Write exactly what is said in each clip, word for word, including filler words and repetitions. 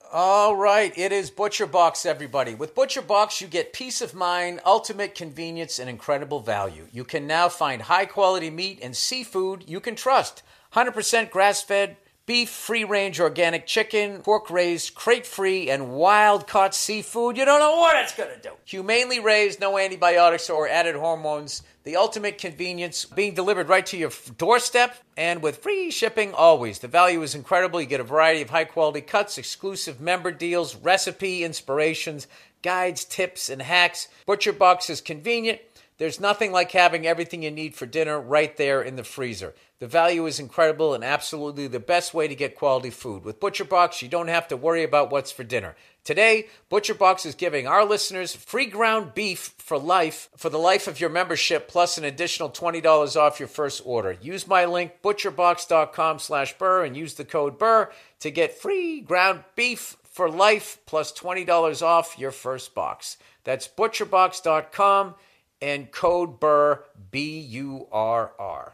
All right, it is ButcherBox, everybody. With ButcherBox, you get peace of mind, ultimate convenience, and incredible value. You can now find high-quality meat and seafood you can trust. one hundred percent grass-fed beef, free-range organic chicken, pork-raised, crate-free, and wild-caught seafood. You don't know what it's going to do. Humanely raised, no antibiotics or added hormones. The ultimate convenience, being delivered right to your doorstep and with free shipping always. The value is incredible. You get a variety of high-quality cuts, exclusive member deals, recipe inspirations, guides, tips, and hacks. ButcherBox is convenient. There's nothing like having everything you need for dinner right there in the freezer. The value is incredible and absolutely the best way to get quality food. With ButcherBox, you don't have to worry about what's for dinner. Today, ButcherBox is giving our listeners free ground beef for life, for the life of your membership, plus an additional twenty dollars off your first order. Use my link, butcherbox.com slash Burr, and use the code Burr to get free ground beef for life, plus twenty dollars off your first box. That's butcherbox dot com and code Burr, B U R R.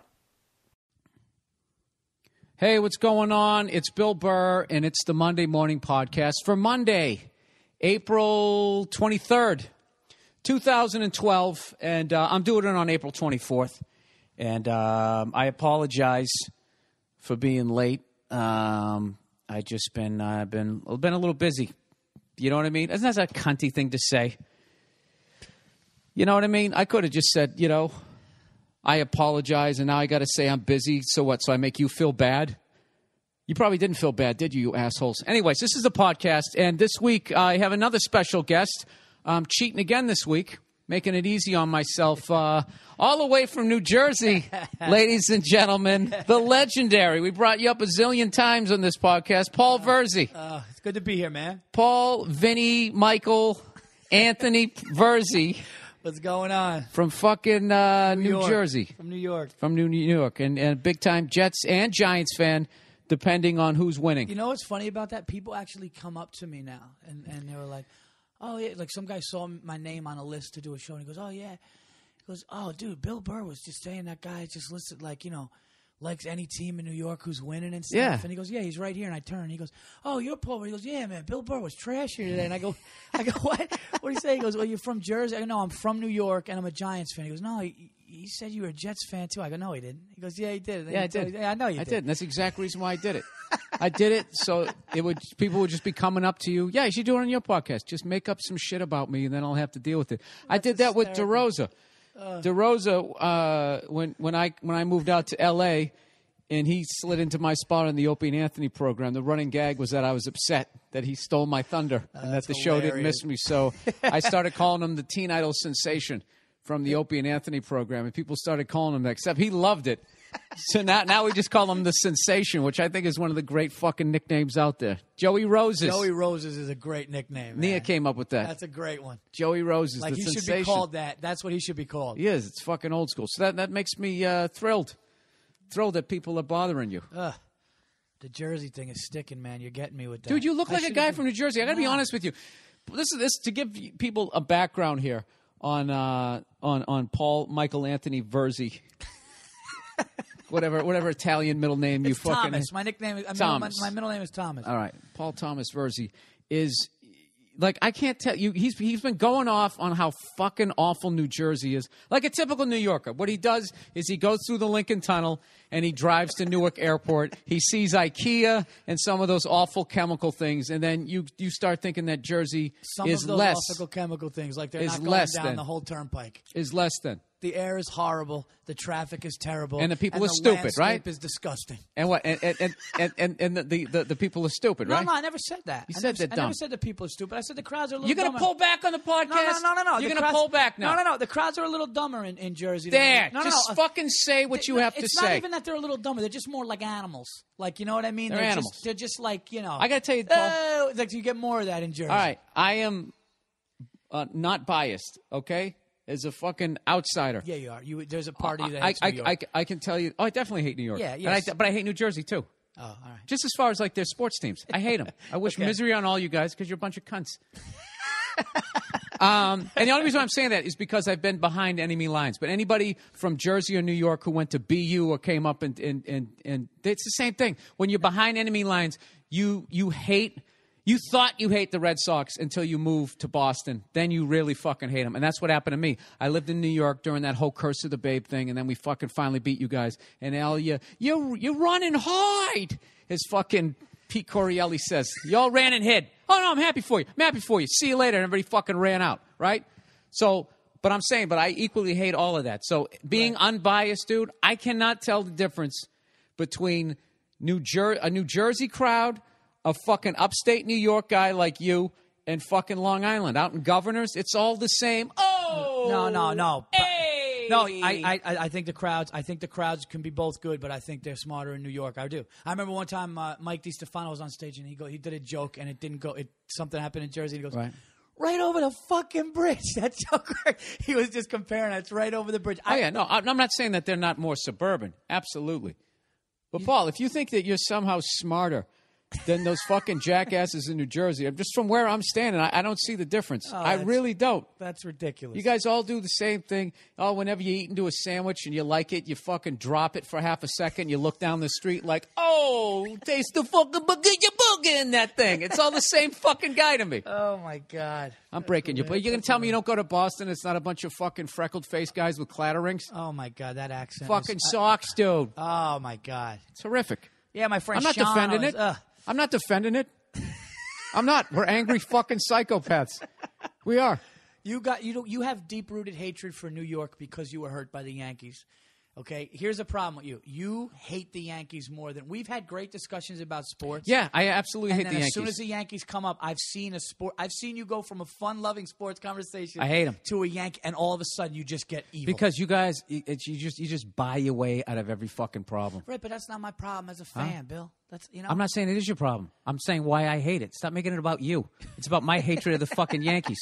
Hey, what's going on? It's Bill Burr, and it's the Monday Morning Podcast for Monday, April twenty-third, two thousand twelve, and uh, I'm doing it on April twenty-fourth, and um, I apologize for being late. Um, I just been uh, been been a little busy. You know what I mean? Isn't that a cunty thing to say? You know what I mean? I could have just said, you know, I apologize, and now I got to say I'm busy. So what? So I make you feel bad? You probably didn't feel bad, did you, you assholes? Anyways, this is the podcast, and this week I have another special guest. I'm cheating again this week, making it easy on myself. Uh, all the way from New Jersey, ladies and gentlemen, the legendary. We brought you up a zillion times on this podcast, Paul Verzi. Uh, it's good to be here, man. Paul, Vinny, Michael, Anthony Verzi. What's going on? From fucking uh, New, New Jersey. From New York. From New New York. And, and big-time Jets and Giants fan, depending on who's winning. You know what's funny about that? People actually come up to me now, and, and they were like, oh, yeah. Like some guy saw my name on a list to do a show, and he goes, oh, yeah. He goes, oh, dude, Bill Burr was just saying that guy just listed, like, you know, likes any team in New York who's winning and stuff. Yeah. And he goes, yeah, he's right here. And I turn, and he goes, oh, you're Paul. He goes, yeah, man, Bill Burr was trash here today. And I go, I go, what? What do you say? He goes, well, you're from Jersey. I go, no, I'm from New York, and I'm a Giants fan. He goes, no, he, he said you were a Jets fan, too. I go, no, he didn't. He goes, yeah, he did. And Yeah, I he did. told me, yeah, I know you I did. did. And that's the exact reason why I did it. I did it so it would people would just be coming up to you. Yeah, you should do it on your podcast. Just make up some shit about me, and then I'll have to deal with it. I did that with DeRosa. Uh, DeRosa, uh, when when I when I moved out to L A, and he slid into my spot on the Opie and Anthony program. The running gag was that I was upset that he stole my thunder uh, and that the show didn't miss me. So I started calling him the Teen Idol sensation from the Opie and Anthony program, and people started calling him that, except he loved it. So now, now we just call him the Sensation, which I think is one of the great fucking nicknames out there. Joey Roses. Joey Roses is a great nickname. Nia man. came up with that. That's a great one. Joey Roses, like the he Sensation. should be called that. That's what he should be called. He is. It's fucking old school. So that, that makes me uh, thrilled. Thrilled that people are bothering you. Ugh. The Jersey thing is sticking, man. You're getting me with that. Dude, you look I like a should've guy been- from New Jersey. I got to be No. honest with you. This is this to give people a background here on uh, on on Paul Michael Anthony Verzi. whatever whatever Italian middle name you It's fucking Thomas. My nickname is I mean, Thomas. My, my middle name is Thomas. All right, Paul Thomas Verzi is like I can't tell you. He's he's been going off on how fucking awful New Jersey is, like a typical New Yorker. What he does is he goes through the Lincoln Tunnel and he drives to Newark Airport. He sees IKEA and some of those awful chemical things, and then you you start thinking that Jersey Some is of those less awful chemical things, like they're is not going less down than- the whole turnpike. is less than. The air is horrible. The traffic is terrible. And the people are the stupid, landscape right? is disgusting. And what? And and and, and, and the, the, the people are stupid, No, right? no, I never said that. You I said never, they're I dumb. never said the people are stupid. I said the crowds are a little You're gonna dumber. pull back on the podcast? No, no, no, no, no. You're The gonna crowds- pull back now? No, no, no. The crowds are a little dumber in, in Jersey. There, no, no, just no. fucking say what They- you have to it's say. not even that they're a little dumber. They're just more like animals. Like, you know what I mean? They're animals. Just, they're just like, you know. I gotta tell you, Paul. Oh, like you get more of that in Jersey. All right, I am uh, not biased, okay? As a fucking outsider. Yeah, you are. You there's a party that I, hates I, New York. I, I can tell you. Oh, I definitely hate New York. Yeah, And yes. I, but I hate New Jersey too. oh, all right. Just as far as like their sports teams, I hate them. I wish Okay. misery on all you guys because you're a bunch of cunts. um, and the only reason I'm saying that is because I've been behind enemy lines. But anybody from Jersey or New York who went to B U or came up and and and, and it's the same thing. When you're behind enemy lines, you you hate. You thought you hate the Red Sox until you moved to Boston. Then you really fucking hate them. And that's what happened to me. I lived in New York during that whole Curse of the Babe thing, and then we fucking finally beat you guys. And Al, you, you, you run and hide, as fucking Pete Corielli says. Y'all ran and hid. Oh, no, I'm happy for you. I'm happy for you. See you later. And everybody fucking ran out, right? So, but I'm saying, but I equally hate all of that. So being right. unbiased, dude, I cannot tell the difference between New Jer- a New Jersey crowd, a fucking upstate New York guy like you, and fucking Long Island. Out in Governors, it's all the same. Oh! No, no, no. Hey! No, I, I, I think the crowds. I think the crowds can be both good, but I think they're smarter in New York. I do. I remember one time uh, Mike DiStefano was on stage and he go, he did a joke and it didn't go. It something happened in Jersey. And he goes, right. right over the fucking bridge. That joke. He was just comparing it. It's right over the bridge. Oh I, yeah, no, I'm not saying that they're not more suburban. Absolutely, but Paul, if you think that you're somehow smarter than those fucking jackasses in New Jersey, just from where I'm standing, I, I don't see the difference. Oh, I really don't. That's ridiculous. You guys all do the same thing. Oh, whenever you eat into a sandwich and you like it, you fucking drop it for half a second. You look down the street like, oh, taste the fucking boogie boogie in that thing. It's all the same fucking guy to me. Oh, my God. I'm breaking you. But you're going to tell me you don't go to Boston? It's not a bunch of fucking freckled-faced guys with clatterings? Oh, my God. That accent. Fucking is, socks, dude. I, oh, my God. It's horrific. Yeah, my friend I'm not Sean defending was, it. Uh, I'm not defending it. I'm not. We're angry fucking psychopaths. We are. You got you don't you have deep rooted hatred for New York because you were hurt by the Yankees. Okay, here's the problem with you. You hate the Yankees more than we've had great discussions about sports. Yeah, I absolutely and hate then the as Yankees. soon as the Yankees come up, I've seen a sport. I've seen you go from a fun-loving sports conversation. I hate 'em. to a Yankee, and all of a sudden you just get evil. Because you guys, it's, you just you just buy your way out of every fucking problem. Right, but that's not my problem as a fan, Huh? Bill. That's you know. I'm not saying it is your problem. I'm saying why I hate it. Stop making it about you. It's about my hatred of the fucking Yankees.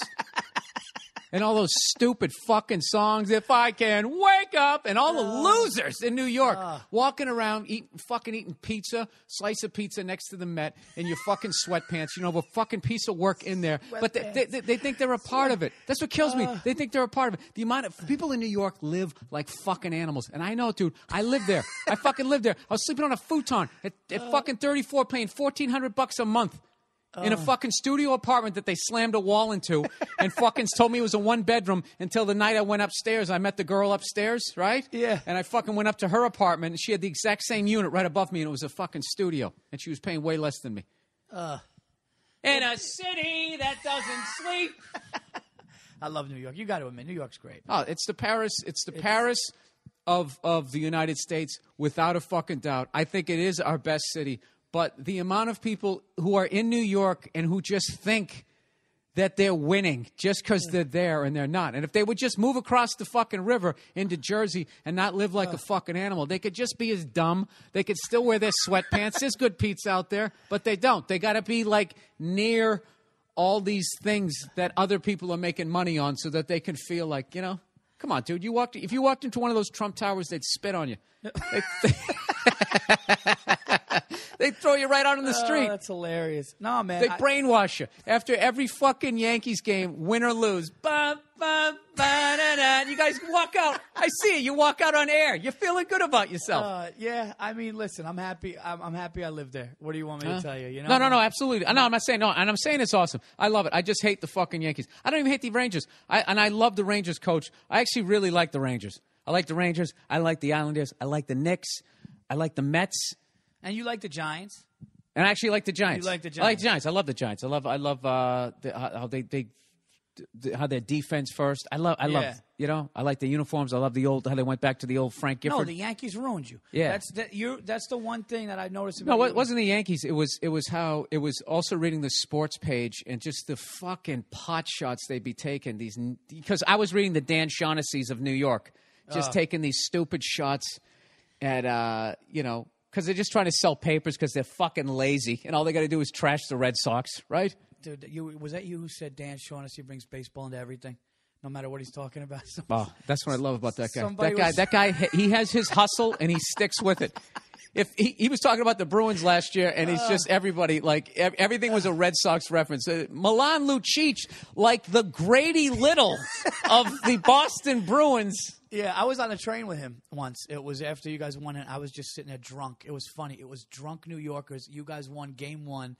And all those stupid fucking songs, If I Can Wake Up, and all the losers in New York uh, walking around eating, fucking eating pizza, slice of pizza next to the Met in your fucking sweatpants. You know, with fucking piece of work in there. But they, they, they, they think they're a part of it. That's what kills me. They think they're a part of it. The amount of people in New York live like fucking animals. And I know, dude. I lived there. I fucking lived there. I was sleeping on a futon at, at fucking thirty-four, paying fourteen hundred bucks a month. In a fucking studio apartment that they slammed a wall into and fucking told me it was a one bedroom until the night I went upstairs. I met the girl upstairs, right? Yeah. And I fucking went up to her apartment and she had the exact same unit right above me and it was a fucking studio. And she was paying way less than me. Uh, In a city that doesn't sleep. I love New York. You got to admit, New York's great. Oh, it's the Paris. It's the It's- Paris of of the United States, without a fucking doubt. I think it is our best city. But the amount of people who are in New York and who just think that they're winning just because they're there and they're not. And if they would just move across the fucking river into Jersey and not live like a fucking animal, they could just be as dumb. They could still wear their sweatpants. There's good pizza out there, but they don't. They got to be like near all these things that other people are making money on so that they can feel like, you know, come on, dude. You walked if you walked into one of those Trump towers, they'd spit on you. They'd throw you right out in the street. Oh, that's hilarious. No, man. They I- brainwash you. After every fucking Yankees game, win or lose. Ba, ba, ba, da, da. You guys walk out. I see it. You walk out on air. You're feeling good about yourself. Uh, yeah, I mean, listen, I'm happy. I'm, I'm happy I live there. What do you want me Huh? to tell you? You know? No, no, no, absolutely. No, I'm not saying no, and I'm saying it's awesome. I love it. I just hate the fucking Yankees. I don't even hate the Rangers. I, and I love the Rangers coach. I actually really like the Rangers. I like the Rangers. I like the Islanders. I like the Knicks. I like the Mets. And you like the Giants? And I actually like the Giants. You like the I like Giants. the Giants. I love the Giants. I love. I love uh, the, how how they they how their defense first. I love. I Yeah. love. You know. I like the uniforms. I love the old how they went back to the old Frank Gifford. No, the Yankees ruined you. Yeah. That's that. You. That's the one thing that I noticed. About No, you. it wasn't the Yankees. It was it was how it was also reading the sports page and just the fucking pot shots they'd be taking. These because I was reading the Dan Shaughnessy's of New York, just Oh. taking these stupid shots at uh, you know. Because they're just trying to sell papers because they're fucking lazy, and all they got to do is trash the Red Sox, right? Dude, you, was that you who said Dan Shaughnessy brings baseball into everything, no matter what he's talking about? Oh, that's what I love about that guy. Somebody That guy, was- that guy, he has his hustle and he sticks with it. If he, he was talking about the Bruins last year, and he's just everybody like ev- everything was a Red Sox reference. Uh, Milan Lucic, like the Grady Little of the Boston Bruins. Yeah, I was on a train with him once. It was after you guys won it. I was just sitting there drunk. It was funny. It was drunk New Yorkers. You guys won game one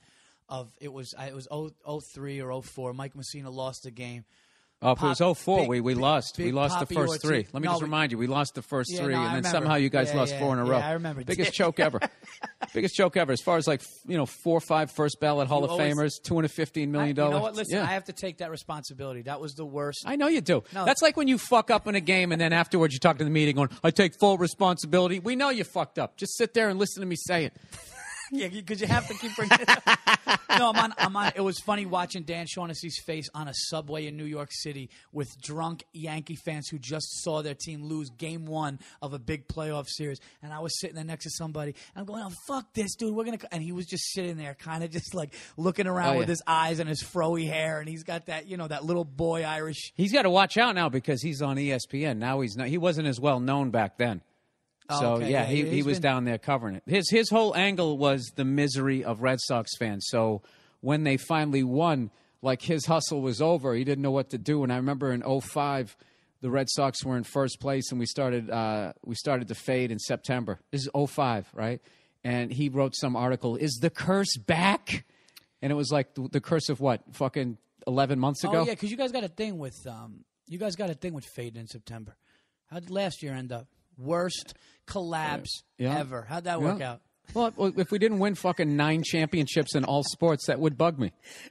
of it was I- it was oh three or oh four. Mike Messina lost the game. Oh, if it was oh four, big- we, we big- lost. We big lost the Papi first three. Ortiz. Let me No, just we- remind you, we lost the first Yeah, three, no, I and then remember. somehow you guys Yeah, lost yeah, four in a yeah, row. I remember. Biggest choke ever. Biggest choke ever. As far as like you know, four or five first ballot Hall You of always- Famers, two hundred fifteen I, million you dollars. know what? Listen, yeah. I have to take that responsibility. That was the worst. I know you do. No. That's like when you fuck up in a game and then afterwards you talk to the meeting going, I take full responsibility. We know you fucked up. Just sit there and listen to me say it. Yeah, because you have to keep bringing it up. No, I'm on, I'm on. It was funny watching Dan Shaughnessy's face on a subway in New York City with drunk Yankee fans who just saw their team lose game one of a big playoff series. And I was sitting there next to somebody. And I'm going, oh, fuck this, dude. We're going to – and he was just sitting there kind of just like looking around Oh, with yeah. his eyes and his froey hair. And he's got that, you know, that little boy Irish – He's got to watch out now because he's on E S P N. Now he's not – he wasn't as well known back then. Oh, So, okay, yeah, yeah, he, he's he was been- down there covering it. His his whole angle was the misery of Red Sox fans. So when they finally won, like his hustle was over. He didn't know what to do. And I remember in oh five, the Red Sox were in first place, and we started uh, we started to fade in September. This is oh five, right? And he wrote some article, Is the curse back? And it was like the, the curse of what? Fucking eleven months ago? Oh, yeah, because you guys got a thing with um, – you guys got a thing with fading in September. How did last year end up? Worst collapse Yeah. ever. How'd that work Yeah. out? Well, well, if we didn't win fucking nine championships in all sports, that would bug me.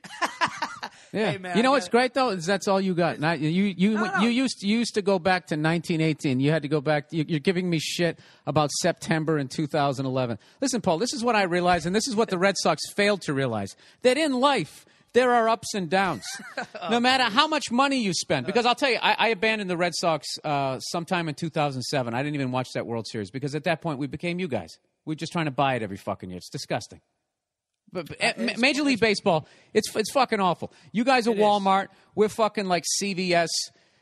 Yeah, Hey, man, you know I what's got- great though is that's all you got. Not, you you No, no. you used you used to go back to nineteen eighteen. You had to go back. you- You're giving me shit about September in two thousand eleven. Listen, Paul, this is what I realized, and this is what the Red Sox failed to realize: that in life there are ups and downs, no matter how much money you spend. Because I'll tell you, I, I abandoned the Red Sox uh, sometime in two thousand seven. I didn't even watch that World Series because at that point we became you guys. We were just trying to buy it every fucking year. It's disgusting. But, but, uh, it's- Major League Baseball, it's it's fucking awful. You guys are It is. Walmart. We're fucking like C V S.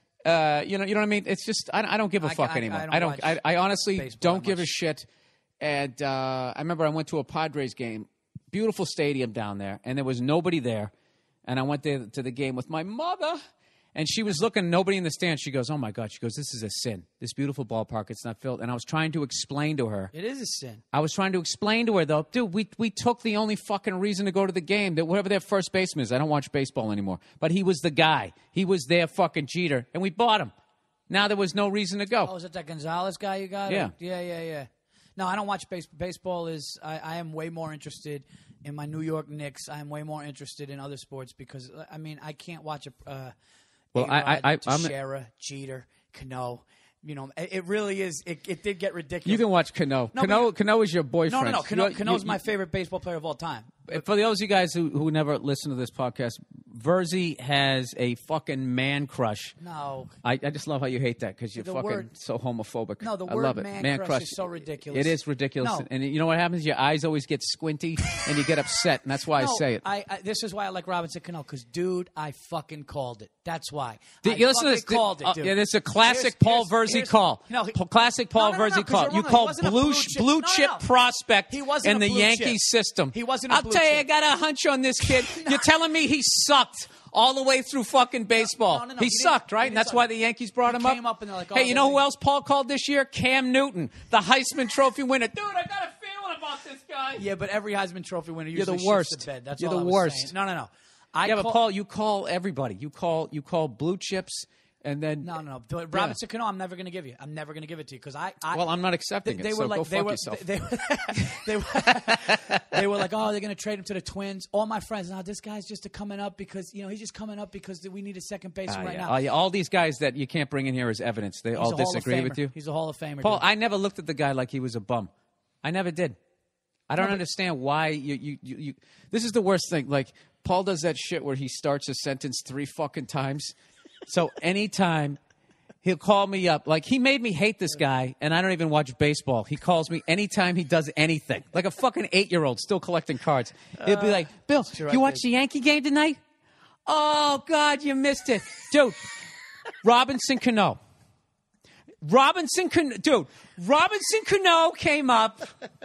Uh, you know, you know what I mean? It's just I, I don't give a I- fuck I- anymore. I don't I don't. watch I, I honestly baseball don't that give a much. shit. And uh, I remember I went to a Padres game, beautiful stadium down there, and there was nobody there. And I went there to the game with my mother, and she was looking, nobody in the stands. She goes, "Oh my God!" She goes, "This is a sin. This beautiful ballpark, it's not filled." And I was trying to explain to her. It is a sin. I was trying to explain to her, though, dude, we we took the only fucking reason to go to the game, that whatever their first baseman is, I don't watch baseball anymore, but he was the guy. He was their fucking Jeter, and we bought him. Now there was no reason to go. Oh, is it that Gonzalez guy you got? Yeah. Or- yeah, yeah, yeah. No, I don't watch base- baseball. Is I, I am way more interested in my New York Knicks. I am way more interested in other sports because I mean I can't watch a uh, Well, I- A-Rod, I- I- I'm- Teixeira, Jeter, Cano. You know, it, it really is. It, it did get ridiculous. You can watch Cano. No, Cano, but- Cano is your no, boyfriend. no, no. Cano, You- Cano's you- my favorite baseball player of all time. For those of you guys who, who never listen to this podcast, Verzi has a fucking man crush. No. I, I just love how you hate that because you're The fucking word- so homophobic. No, the I word love it. man crush is so ridiculous. It is ridiculous. No. And you know what happens? Your eyes always get squinty and you get upset, and that's why No, I say it. I, I, this is why I like Robinson Cano because, dude, I fucking called it. That's why. Did I you listen to fucking this? called it, uh, dude. yeah, this is a classic Here's- Paul here's- Verzi here's- call. No, he- P- classic Paul No, no, no, Verzi no, 'cause call. you're You wrong. He call wasn't a blue blue ch- chip- blue no, chip no. prospect He wasn't in a the blue Yankee chip. system. He wasn't a I'll blue tell you, chip. I got a hunch on this kid. You're telling me he sucked all the way through fucking baseball. no, no, no, he, he didn't- sucked, he right? didn't And that's suck. why the Yankees brought He him up. came up and they're like, oh, hey, you know they're who big. else Paul called this year? Cam Newton, the Heisman Trophy winner. Dude, I got a feeling about this guy. Yeah, but every Heisman Trophy winner You're usually the shits worst. the bed. That's You're all the I was worst. saying. No, no, no. I Yeah, but call- Paul, you call everybody. You call you call blue chips, and then No, no, no. But Robinson Cano, I'm never going to give you. I'm never going to give it to you because I, I. well, I'm not accepting They, it. they so were like, go they fuck were, yourself. They, they, were, they were like, oh, they're going to trade him to the Twins. All my friends, now this guy's just a coming up because you know he's just coming up because we need a second baseman Ah, right yeah. now. Oh, yeah. All these guys that you can't bring in here as evidence. They He's all a Hall of disagree with Famer. you. He's a Hall of Famer. Paul, dude. I never looked at the guy like he was a bum. I never did. I don't understand why you, you, you, you. This is the worst thing. Like, Paul does that shit where he starts a sentence three fucking times. So anytime he'll call me up, like he made me hate this guy, and I don't even watch baseball. He calls me anytime he does anything. Like a fucking eight-year-old still collecting cards. He'll be like, Bill, true, I you watch did. the Yankee game tonight? Oh, God, you missed it. Dude, Robinson Cano. Robinson Cano, dude, Robinson Cano came up,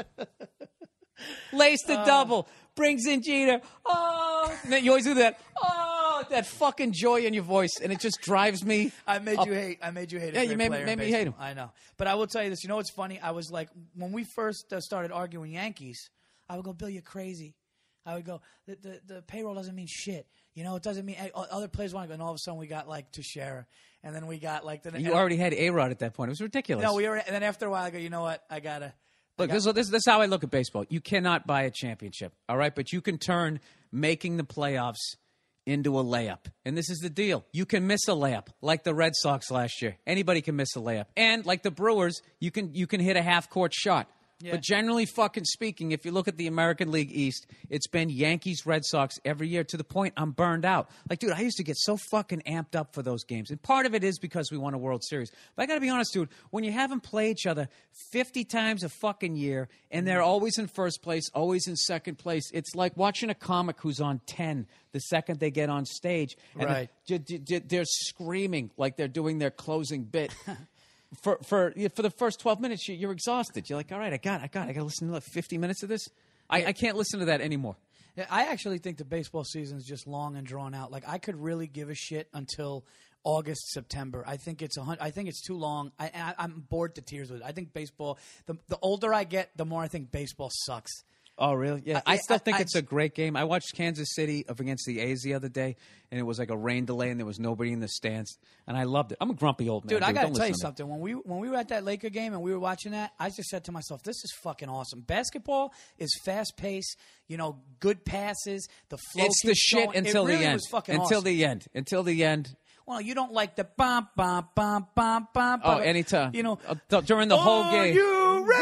laced the double, brings in Jeter. Oh, and then you always do that. Oh, that fucking joy in your voice, and it just drives me. I made up. you hate. I made you hate. A Yeah, you great made me- player made in me baseball. hate him. I know, but I will tell you this. You know what's funny? I was like, when we first uh, started arguing Yankees, I would go, Bill, you're crazy. I would go, the, the, the payroll doesn't mean shit. You know, it doesn't mean – other players want to go. And all of a sudden we got, like, Teixeira. And then we got, like – the You already had A-Rod at that point. It was ridiculous. No, we were – and then after a while I go, you know what? I got to – Look, this, this, this is how I look at baseball. You cannot buy a championship, all right? But you can turn making the playoffs into a layup. And this is the deal. You can miss a layup, like the Red Sox last year. Anybody can miss a layup. And like the Brewers, you can you can hit a half-court shot. Yeah. But generally fucking speaking, if you look at the American League East, it's been Yankees, Red Sox every year to the point I'm burned out. Like, dude, I used to get so fucking amped up for those games. And part of it is because we won a World Series. But I got to be honest, dude, when you haven't played each other fifty times a fucking year and they're always in first place, always in second place, it's like watching a comic who's on ten the second they get on stage. And right. they're, they're screaming like they're doing their closing bit. For for for the first twelve minutes, you, you're exhausted. You're like, all right, I got, I got, I got to listen to like fifty minutes of this. I, I can't listen to that anymore. Yeah, I actually think the baseball season is just long and drawn out. Like, I could really give a shit until August, September. I think it's a hun- I think it's too long. I, I I'm bored to tears with it. I think baseball. The the older I get, the more I think baseball sucks. Oh, really? Yeah. I, I still think I, it's a great game. I watched Kansas City up against the A's the other day, and it was like a rain delay, and there was nobody in the stands, and I loved it. I'm a grumpy old man. Dude, dude. I got to Don't tell you listen to something. When we when we were at that Laker game and we were watching that, I just said to myself, this is fucking awesome. Basketball is fast-paced, you know, good passes, the flow It's the keeps shit going. until it really the end. Was fucking until awesome. the end. Until the end. Well, you don't like the bum, bum, bum, bum, bum. Oh, anytime. You know. Uh, during the whole Are game. you ready?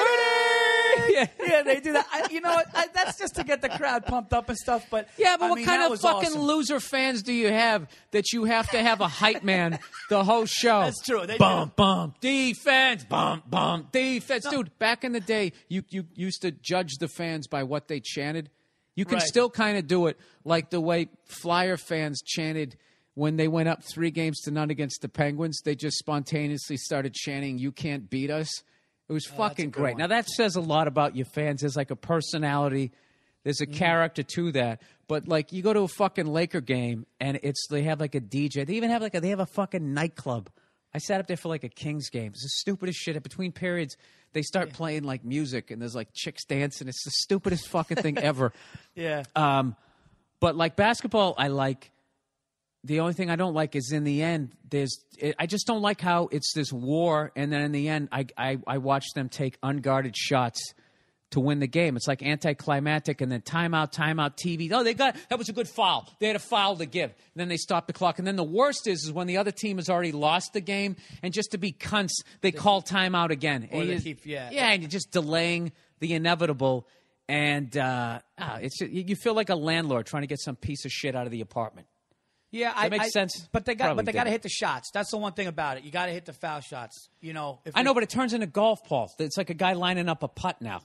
Yeah. Yeah, they do that. I, you know what? I, that's just to get the crowd pumped up and stuff. But Yeah, but I what mean, kind that of was fucking awesome. loser fans do you have that you have to have a hype man the whole show? That's true. They bum, do. bum, defense, bum, bum, defense. Dude, back in the day, you, you used to judge the fans by what they chanted. You can Right. still kind of do it like the way Flyer fans chanted when they went up three games to none against the Penguins. They just spontaneously started chanting, "You can't beat us." It was Oh, fucking good great. one. Now, that says a lot about your fans. There's like a personality. There's a Mm-hmm. character to that. But, like, you go to a fucking Laker game, and it's they have, like, a D J. They even have, like, a, they have a fucking nightclub. I sat up there for, like, a Kings game. It's the stupidest shit. Between periods, they start playing, like, music, and there's, like, chicks dancing. It's the stupidest fucking thing ever. Yeah. Um, but, like, basketball, I like. The only thing I don't like is in the end, there's. It, I just don't like how it's this war, and then in the end, I, I I watch them take unguarded shots to win the game. It's like anticlimactic, and then timeout, timeout, T V. Oh, they got that was a good foul. They had a foul to give. And then they stop the clock, and then the worst is is when the other team has already lost the game, and just to be cunts, they call timeout again. Or and they you- keep- yeah. yeah, and you're just delaying the inevitable. And uh, ah, it's you you feel like a landlord trying to get some piece of shit out of the apartment. Yeah, I, makes I- sense? But they got, Probably but they got to didn't. hit the shots. That's the one thing about it. You got to hit the foul shots. You know, if I know, we- but it turns into golf, Paul. It's like a guy lining up a putt now.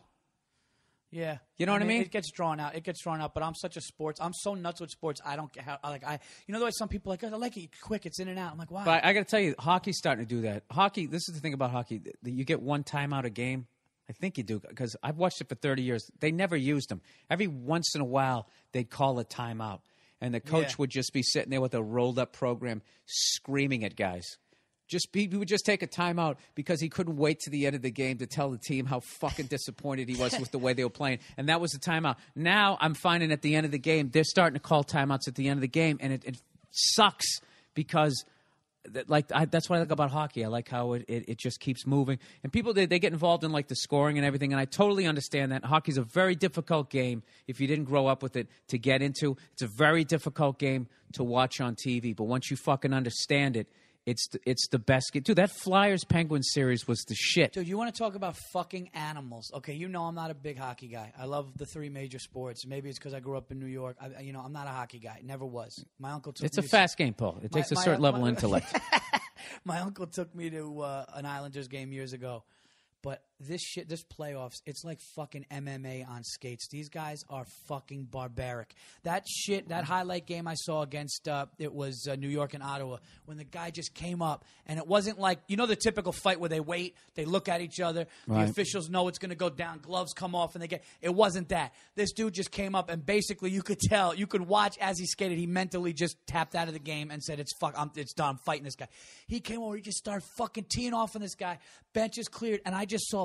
yeah, You know what I mean? It gets drawn out. It gets drawn out. But I'm such a sports. I'm so nuts with sports. I don't get how. Like I, you know, the way some people are like, oh, I like it quick. It's in and out. I'm like, why? But I got to tell you, hockey's starting to do that. Hockey. This is the thing about hockey: that you get one timeout a game. I think you do because I've watched it for thirty years. They never used them. Every once in a while, they'd call a timeout, and the coach Yeah. would just be sitting there with a rolled-up program, screaming at guys. Just be, he would just take a timeout because he couldn't wait to the end of the game to tell the team how fucking disappointed he was with the way they were playing, and that was the timeout. Now I'm finding at the end of the game they're starting to call timeouts at the end of the game, and it, it sucks because. That, like I, that's what I like about hockey. I like how it, it, it just keeps moving, and people they, they get involved in like the scoring and everything. And I totally understand that hockey's a very difficult game if you didn't grow up with it to get into. It's a very difficult game to watch on T V, but once you fucking understand it, it's the, it's the best game. Dude, that Flyers Penguins series was the shit. Dude, you want to talk about fucking animals? Okay, you know I'm not a big hockey guy. I love the three major sports. Maybe it's because I grew up in New York. I, you know, I'm not a hockey guy. Never was. My uncle took It's me a to- fast game, Paul. It takes My- a my- certain level my- of intellect. My uncle took me to uh, an Islanders game years ago. But this shit, this playoffs, it's like fucking M M A on skates. These guys are fucking barbaric. That shit, that highlight game I saw against, uh, it was uh, New York and Ottawa, when the guy just came up, and it wasn't like, you know the typical fight where they wait, they look at each other, Right. the officials know it's going to go down, gloves come off, and they get, it wasn't that. This dude just came up, and basically you could tell, you could watch as he skated, he mentally just tapped out of the game and said, it's fuck, I'm, it's done, I'm fighting this guy. He came over, he just started fucking teeing off on this guy, benches cleared, and I just saw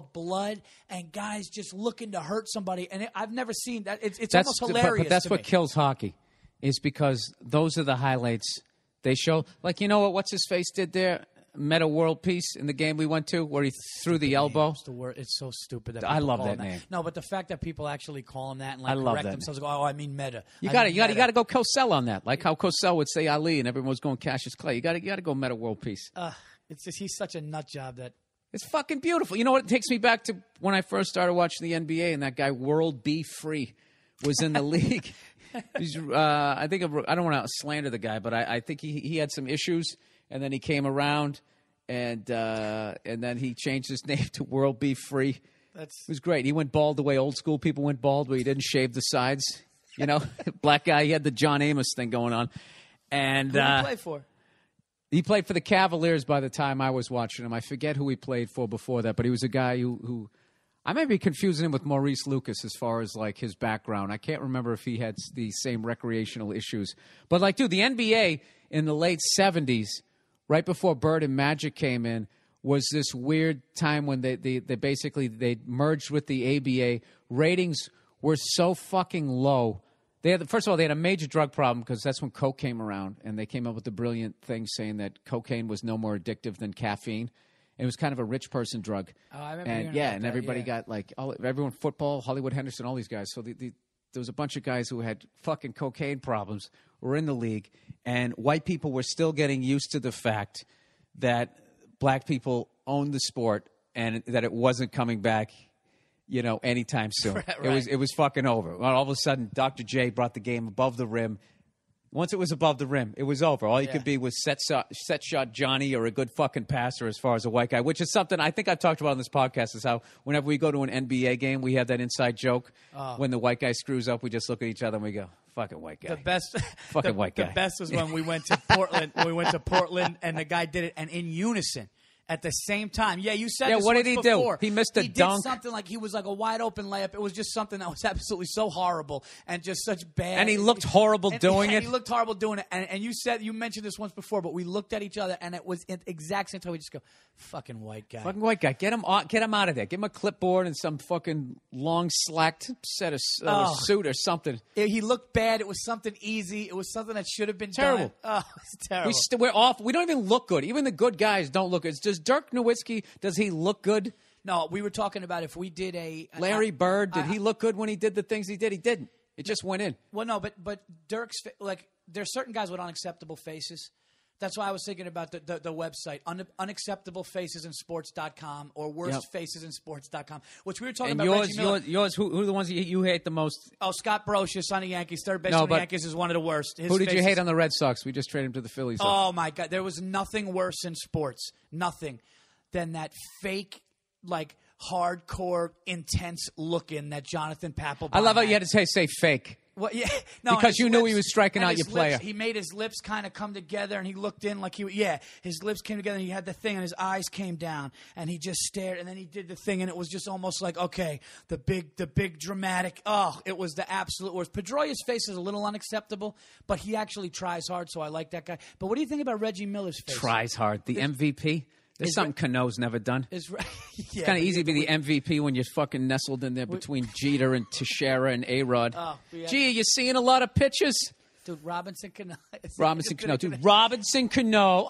of blood and guys just looking to hurt somebody. And it, I've never seen that. It's, it's That's almost but- hilarious. But, that's to what me. kills hockey, is because those are the highlights they show. Like, you know what? What's his face did there? Meta World Peace in the game we went to, where he threw the elbow. It's, the word, it's so stupid. That I people love call that him name. No, but the fact that people actually call him that and like I love correct that themselves, go, oh, I mean meta. You I got to, mean you got to, you meta. got to go Cosell on that. Like how Cosell would say Ali, and everyone was going Cassius Clay. You got to, you got to go Meta World Peace. Uh, it's just he's such a nut job that. It's fucking beautiful. You know what? It takes me back to when I first started watching the N B A, and that guy World B. Free was in the league. He's, uh, I think I don't want to slander the guy, but I, I think he he had some issues, and then he came around, and uh, and then he changed his name to World B. Free. That's It was great. He went bald the way old school people went bald, where he didn't shave the sides. You know, black guy. He had the John Amos thing going on, and who do uh, you play for? he played for the Cavaliers by the time I was watching him. I forget who he played for before that, but he was a guy who, who I may be confusing him with Maurice Lucas as far as like his background. I can't remember if he had the same recreational issues. But like, dude, the N B A in the late seventies, right before Bird and Magic came in, was this weird time when they, they, they basically they merged with the A B A. Ratings were so fucking low. They had, first of all, they had a major drug problem because that's when Coke came around, and they came up with the brilliant thing saying that cocaine was no more addictive than caffeine. It was kind of a rich person drug. Oh, I remember and hearing yeah, about and that, everybody yeah. got like all, everyone football, Hollywood Henderson, all these guys. So the, the, there was a bunch of guys who had fucking cocaine problems were in the league, and white people were still getting used to the fact that black people owned the sport and that it wasn't coming back, you know, anytime soon. Right, It was right. it was fucking over. All of a sudden, Doctor J brought the game above the rim. Once it was above the rim, it was over. All you Yeah. could be was set shot, set shot Johnny or a good fucking passer as far as a white guy, which is something I think I've talked about on this podcast, is how whenever we go to an N B A game, we have that inside joke. Oh. When the white guy screws up, we just look at each other and we go, fucking white guy. The best, Fucking the, white the guy. best was when we went to Portland. when we went to Portland, and the guy did it, and in unison at the same time. Yeah, you said. Yeah, this what once did he do? before. He missed a he dunk. Did something like he was like a wide open layup. It was just something that was absolutely so horrible and just such bad. And he looked horrible and- doing and it. He looked horrible doing it. And, and you said you mentioned this once before, but we looked at each other, and it was at the exact same time. We just go, "Fucking white guy." Fucking white guy, get him out, get him out of there. Give him a clipboard and some fucking long slacked set of uh, Oh. suit or something. It- he looked bad. It was something easy. It was something that should have been Terrible. done. Oh, it's terrible. We st- we're off. We don't even look good. Even the good guys don't look good. Does Dirk Nowitzki, does he look good? no, we were talking about if we did a Larry I- Bird, did I- he look good when he did the things he did? He didn't. It just went in. Well, no, but but Dirk's fa- like there's certain guys with unacceptable faces. That's why I was thinking about the the, the website un, unacceptable faces in sports dot com or worst Yep. faces in sports dot com, which we were talking And about. yours, Reggie Miller. yours, yours, who, who are the ones you, you hate the most? Oh, Scott Brocious on the Yankees, third base No, on the but Yankees is one of the worst. His Who did you face hate is- on the Red Sox? We just traded him to the Phillies. Oh my God, there was nothing worse in sports, nothing, than that fake, like hardcore, intense looking that Jonathan Papelbon. I love how had. you had to say, say fake. Well, yeah, no, and Because his you knew he lips- was striking and out his your player. lips- he made his lips kind of come together, and he looked in like he, yeah, his lips came together, and he had the thing, and his eyes came down, and he just stared, and then he did the thing, and it was just almost like, okay, the big, the big dramatic. Oh, it was the absolute worst. Pedroia's face is a little unacceptable, but he actually tries hard, so I like that guy. But what do you think about Reggie Miller's face? Tries hard. The M V P. There's is something Cano's never done. Is yeah, It's kind of easy to be the M V P when you're fucking nestled in there between Jeter and Teixeira and A-Rod. Oh, yeah. Gee, you seeing a lot of pitches? dude. Robinson Cano. Robinson Cano. Dude, Robinson Cano.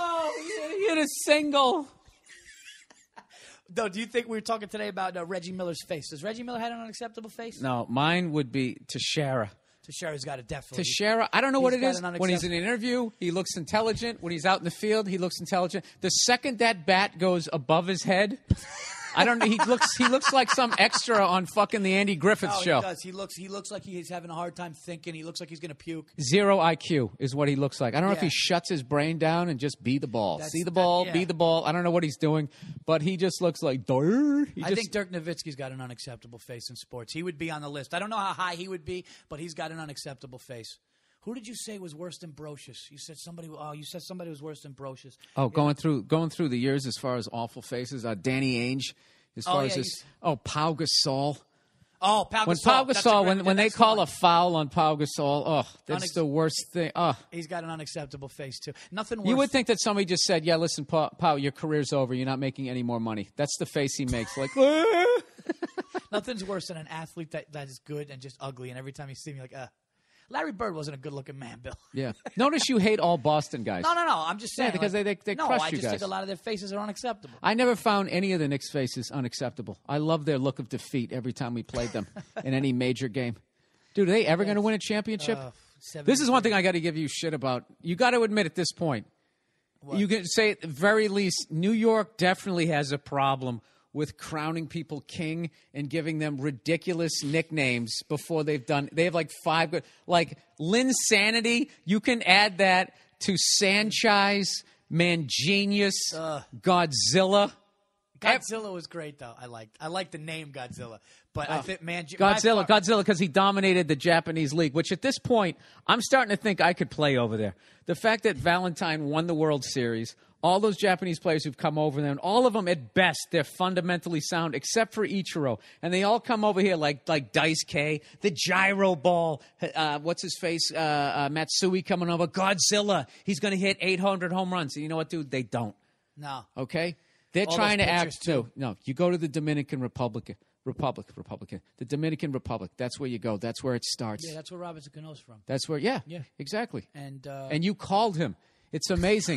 Oh, you hit a single. No, do you think we were talking today about uh, Reggie Miller's face? Does Reggie Miller have an unacceptable face? No, mine would be Teixeira. Teixeira's got it definitely. Teixeira, I don't know what He's it got is. an When he's in unacceptable- an interview, he looks intelligent. When he's out in the field, he looks intelligent. The second that bat goes above his head, I don't know. He looks he looks like some extra on fucking the Andy Griffith Oh, show. he does. He looks. He looks like he's having a hard time thinking. He looks like he's going to puke. Zero I Q is what he looks like. I don't know if Yeah. he shuts his brain down and just be the ball. That's- See the that- ball, yeah. be the ball. I don't know what he's doing, but he just looks like dirt. He I just, think Dirk Nowitzki's got an unacceptable face in sports. He would be on the list. I don't know how high he would be, but he's got an unacceptable face. Who did you say was worse than Brocious? You said somebody. Oh, you said somebody was worse than Brocious. Oh, going through going through the years as far as awful faces. Uh, Danny Ainge, as Oh, far yeah, as his he's- oh Pau Gasol. Oh, Pau Gasol. When Pau That's a Gasol, great- when, when they that's call fine. a foul on Pau Gasol, oh, that's Unex- the worst thing. Oh. He's got an unacceptable face, too. Nothing worse. You would think that somebody just said, yeah, listen, Pau, Pau, your career's over. You're not making any more money. That's the face he makes. Like, Nothing's worse than an athlete that, that is good and just ugly, and every time you see me, like, uh. Larry Bird wasn't a good-looking man, Bill. yeah. Notice you hate all Boston guys. No, no, no. I'm just saying. Yeah, because like, they- they- they no, crush I you just guys. think a lot of their faces are unacceptable. I never found any of the Knicks' faces unacceptable. I love their look of defeat every time we played them in any major game. Dude, are they ever going to win a championship? Uh, This is one thing I got to give you shit about. You got to admit at this point, you can say at the very least, New York definitely has a problem with crowning people king and giving them ridiculous nicknames before they've done. They have like five good, like Lynn Sanity. You can add that to Sanchez, Mangenius, Uh. Godzilla. Godzilla was great, though. I liked I liked the name Godzilla. But I think, man, Godzilla, by far- Godzilla, because he dominated the Japanese league, which at this point, I'm starting to think I could play over there. The fact that Valentine won the World Series, all those Japanese players who've come over there, and all of them at best, they're fundamentally sound, except for Ichiro. And they all come over here like like Dice K, the gyro ball, uh, what's his face, uh, uh, Matsui coming over, Godzilla, he's going to hit eight hundred home runs. And you know what, dude? They don't. No. Okay? They're All trying those to act pictures, too. no, no. You go to the Dominican Republic, Republic, Republican, the Dominican Republic. That's where you go. That's where it starts. Yeah, that's where Robert Cano's from. That's where, yeah, Yeah. exactly. And uh, And you called him. It's amazing.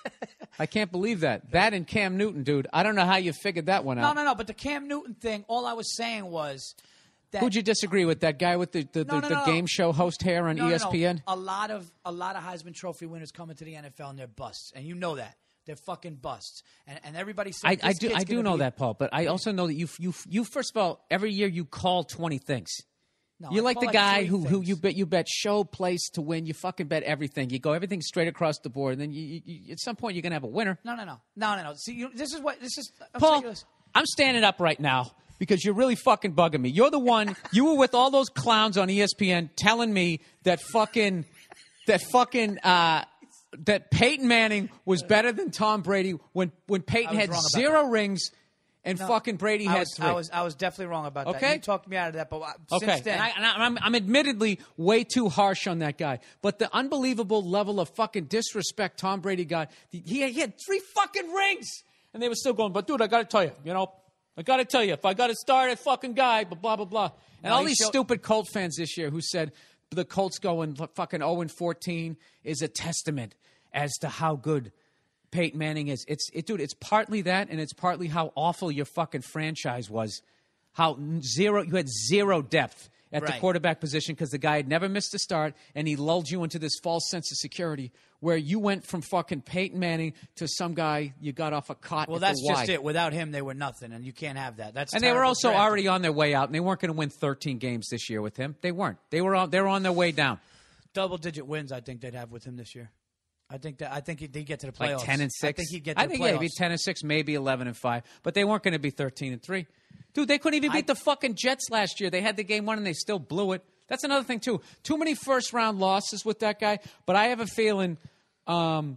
I can't believe that. That and Cam Newton, dude. I don't know how you figured that one no, out. no, no. But the Cam Newton thing, all I was saying was that Who'd you disagree with? That guy with the the, No, the, no, the no. game show host hair on no, E S P N? No, no. A lot of a lot of Heisman Trophy winners come into the N F L and they're busts, and you know that. They're fucking busts, and and everybody says I, this I do. kid's I do gonna know be- that, Paul. But I also know that you. You. You. First of all, every year you call twenty things. No, You're I like call the guy three who, who things. you bet you bet show, place to win. You fucking bet everything. You go everything straight across the board, and then you, you, you, at some point you're gonna have a winner. No, no, no, no, no, no. See, you, this is what this is. I'm Paul, telling you this. I'm standing up right now because you're really fucking bugging me. You're the one. You were with all those clowns on E S P N telling me that fucking that fucking uh, that Peyton Manning was better than Tom Brady when when Peyton I was had wrong about zero rings and No, fucking Brady I had was, three. I was I was definitely wrong about that. Okay. You talked me out of that, but uh, Okay, since then, and, I, and I, I'm, I'm admittedly way too harsh on that guy. But the unbelievable level of fucking disrespect Tom Brady got, he, he had three fucking rings. And they were still going, but dude, I got to tell you, you know, I got to tell you, if I got to start a fucking guy, but blah, blah, blah. And No, all he these showed- stupid Colt fans this year who said the Colts going fucking oh and fourteen is a testament as to how good Peyton Manning is. It's it, dude. It's partly that, and it's partly how awful your fucking franchise was. How zero you had zero depth at the Right. quarterback position because the guy had never missed a start, and he lulled you into this false sense of security where you went from fucking Peyton Manning to some guy you got off a cot. well, at that's the Y. just it. Without him, they were nothing, and you can't have that. That's And they were terrible also drafting. already on their way out, and they weren't going to win thirteen games this year with him. They weren't. They were on. They were on their way down. double-digit wins. I think they'd have with him this year. I think that I think he'd get to the Like playoffs. ten and six. I think he'd get to I the think playoffs. yeah, he'd be ten and six, maybe eleven and five. But they weren't going to be thirteen and three. Dude, they couldn't even beat the fucking Jets last year. They had the game won and they still blew it. That's another thing too. Too many first round losses with that guy. But I have a feeling. Um,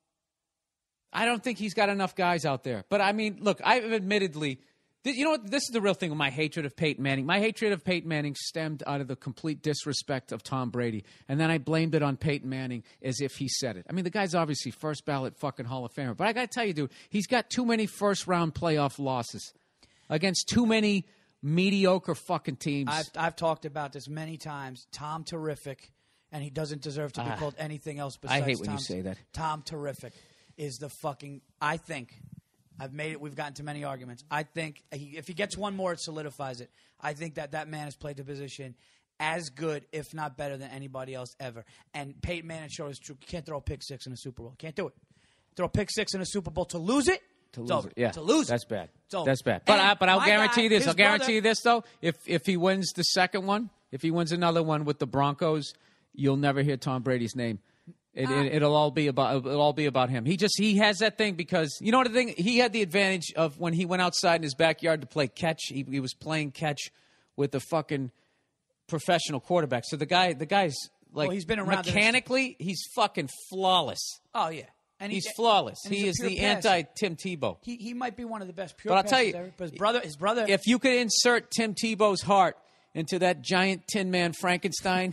I don't think he's got enough guys out there. But I mean, look, I've admittedly. You know what? This is the real thing with my hatred of Peyton Manning. My hatred of Peyton Manning stemmed out of the complete disrespect of Tom Brady. And then I blamed it on Peyton Manning as if he said it. I mean, the guy's obviously first ballot fucking Hall of Famer. But I got to tell you, dude, he's got too many first round playoff losses against too many mediocre fucking teams. I've I've talked about this many times. Tom Terrific, and he doesn't deserve to be Ah. called anything else I besides hate when you Tom, say that. Tom Terrific is the fucking. I think I've made it. We've gotten to many arguments. I think he, if he gets one more, it solidifies it. I think that that man has played the position as good, if not better, than anybody else ever. And Peyton Manning showed us true. You can't throw a pick six in a Super Bowl. Can't do it. Throw a pick six in a Super Bowl to lose it. To it's lose over. it. Yeah. To lose That's it. bad. It's over. That's bad. But, And I, but I'll my guarantee guy, you this. his I'll guarantee brother- you this, though. If, if he wins the second one, if he wins another one with the Broncos, you'll never hear Tom Brady's name. It, it, it'll all be about it'll all be about him. He just he has that thing because you know what the thing he had the advantage of when he went outside in his backyard to play catch. He, he was playing catch with a fucking professional quarterback. So the guy the guy's like Well, he's been around mechanically he's fucking flawless. Oh yeah, and He's he, flawless. and he's He a is pure the passer. anti Tim Tebow. He he might be one of the best pure But I'll tell passers you, ever. But his brother, his brother, If you could insert Tim Tebow's heart into that giant Tin Man Frankenstein,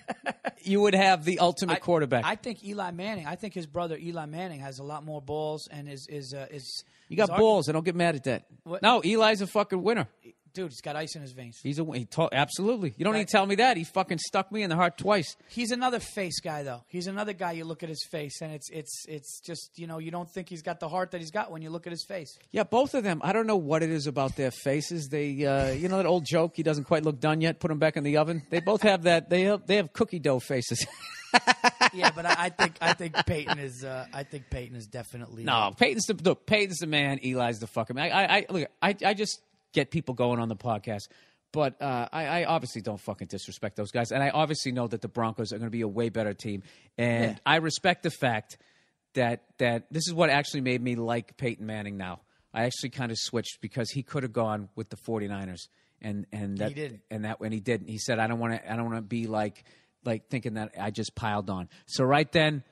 you would have the ultimate I, quarterback. I think Eli Manning. I think his brother Eli Manning has a lot more balls and is is uh, is. You got is balls. I don't get mad at that. What? No, Eli's a fucking winner. Dude, he's got ice in his veins. He's a he ta- absolutely. You don't Right. need to tell me that. He fucking stuck me in the heart twice. He's another face guy, though. He's another guy. You look at his face, and it's it's it's just you know you don't think he's got the heart that he's got when you look at his face. Yeah, both of them. I don't know what it is about their faces. They, uh, you know, that old joke. He doesn't quite look done yet. Put him back in the oven. They both have that. They have, they have cookie dough faces. Yeah, but I, I think I think Peyton is uh, I think Peyton is definitely No, Peyton's the look. Peyton's the man. Eli's the fucking man. I, I look. I, I just get people going on the podcast, but uh, I, I obviously don't fucking disrespect those guys, and I obviously know that the Broncos are going to be a way better team, and Yeah. I respect the fact that that this is what actually made me like Peyton Manning. Now, I actually kind of switched because he could have gone with the 49ers, and and that He didn't. and that when he didn't, he said, "I don't want to. I don't want to be like." like thinking that I just piled on. So right then,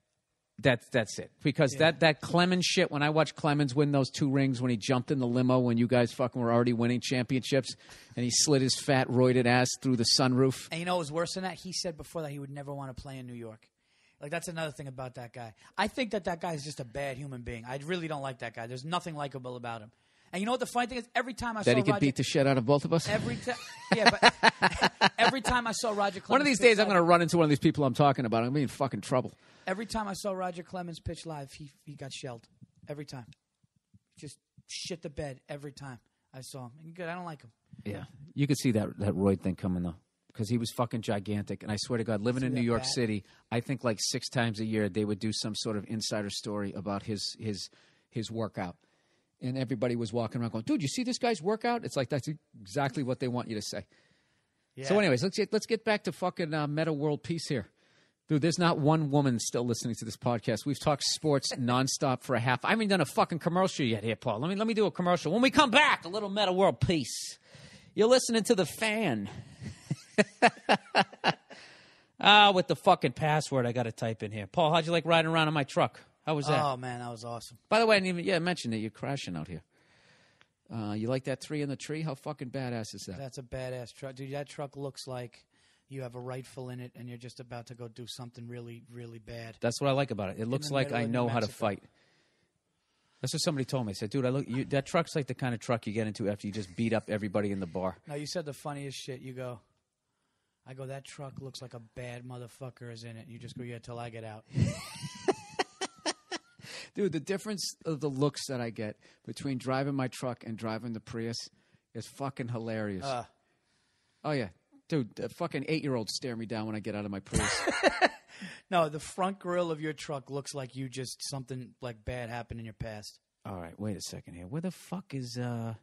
that's that's it. Because Yeah. that, that Clemens shit, when I watched Clemens win those two rings, when he jumped in the limo when you guys fucking were already winning championships, and he slid his fat, roided ass through the sunroof. And you know what was worse than that? He said before that he would never want to play in New York. Like, that's another thing about that guy. I think that that guy is just a bad human being. I really don't like that guy. There's nothing likable about him. And you know what the funny thing is? Every time I That saw he could Roger, beat the shit out of both of us? every time, yeah, but every time I saw Roger Clemens, One of these pitch days, I'm live- going to run into one of these people I'm talking about. I'm going to be in fucking trouble. Every time I saw Roger Clemens pitch live, he he got shelled. Every time, just shit the bed every time I saw him. And good, I don't like him. Yeah. You could see that, that Royd thing coming, though. Because he was fucking gigantic. And I swear to God, living See in New that York bat? City, I think like six times a year they would do some sort of insider story about his his his workout. And everybody was walking around going, dude, you see this guy's workout? It's like that's exactly what they want you to say. Yeah. So anyways, let's get, let's get back to fucking uh, Meta World Peace here. Dude, there's not one woman still listening to this podcast. We've talked sports nonstop for a half. I haven't done a fucking commercial yet here, Paul. Let me let me do a commercial. When we come back, a little Meta World Peace. You're listening to The Fan. Ah, with the fucking password I got to type in here. Paul, how'd you like riding around in my truck? How was that? Oh man, that was awesome. By the way, I didn't even yeah, I mentioned that you're crashing out here. Uh, you like that three in the tree? How fucking badass is that? That's a badass truck, dude. That truck looks like you have a rifle in it, and you're just about to go do something really, really bad. That's what I like about it. It looks the like middle I of New know how to Mexico. fight. That's what somebody told me. I said, dude, I look you, that truck's like the kind of truck you get into after you just beat up everybody in the bar. No, you said the funniest shit. You go, I go, that truck looks like a bad motherfucker is in it. You just go, yeah, till I get out. Dude, the difference of the looks that I get between driving my truck and driving the Prius is fucking hilarious. Uh, Oh, yeah. Dude, the fucking eight-year-olds stare me down when I get out of my Prius. no, the front grill of your truck looks like you just something like bad happened in your past. All right, wait a second here. Where the fuck is, uh...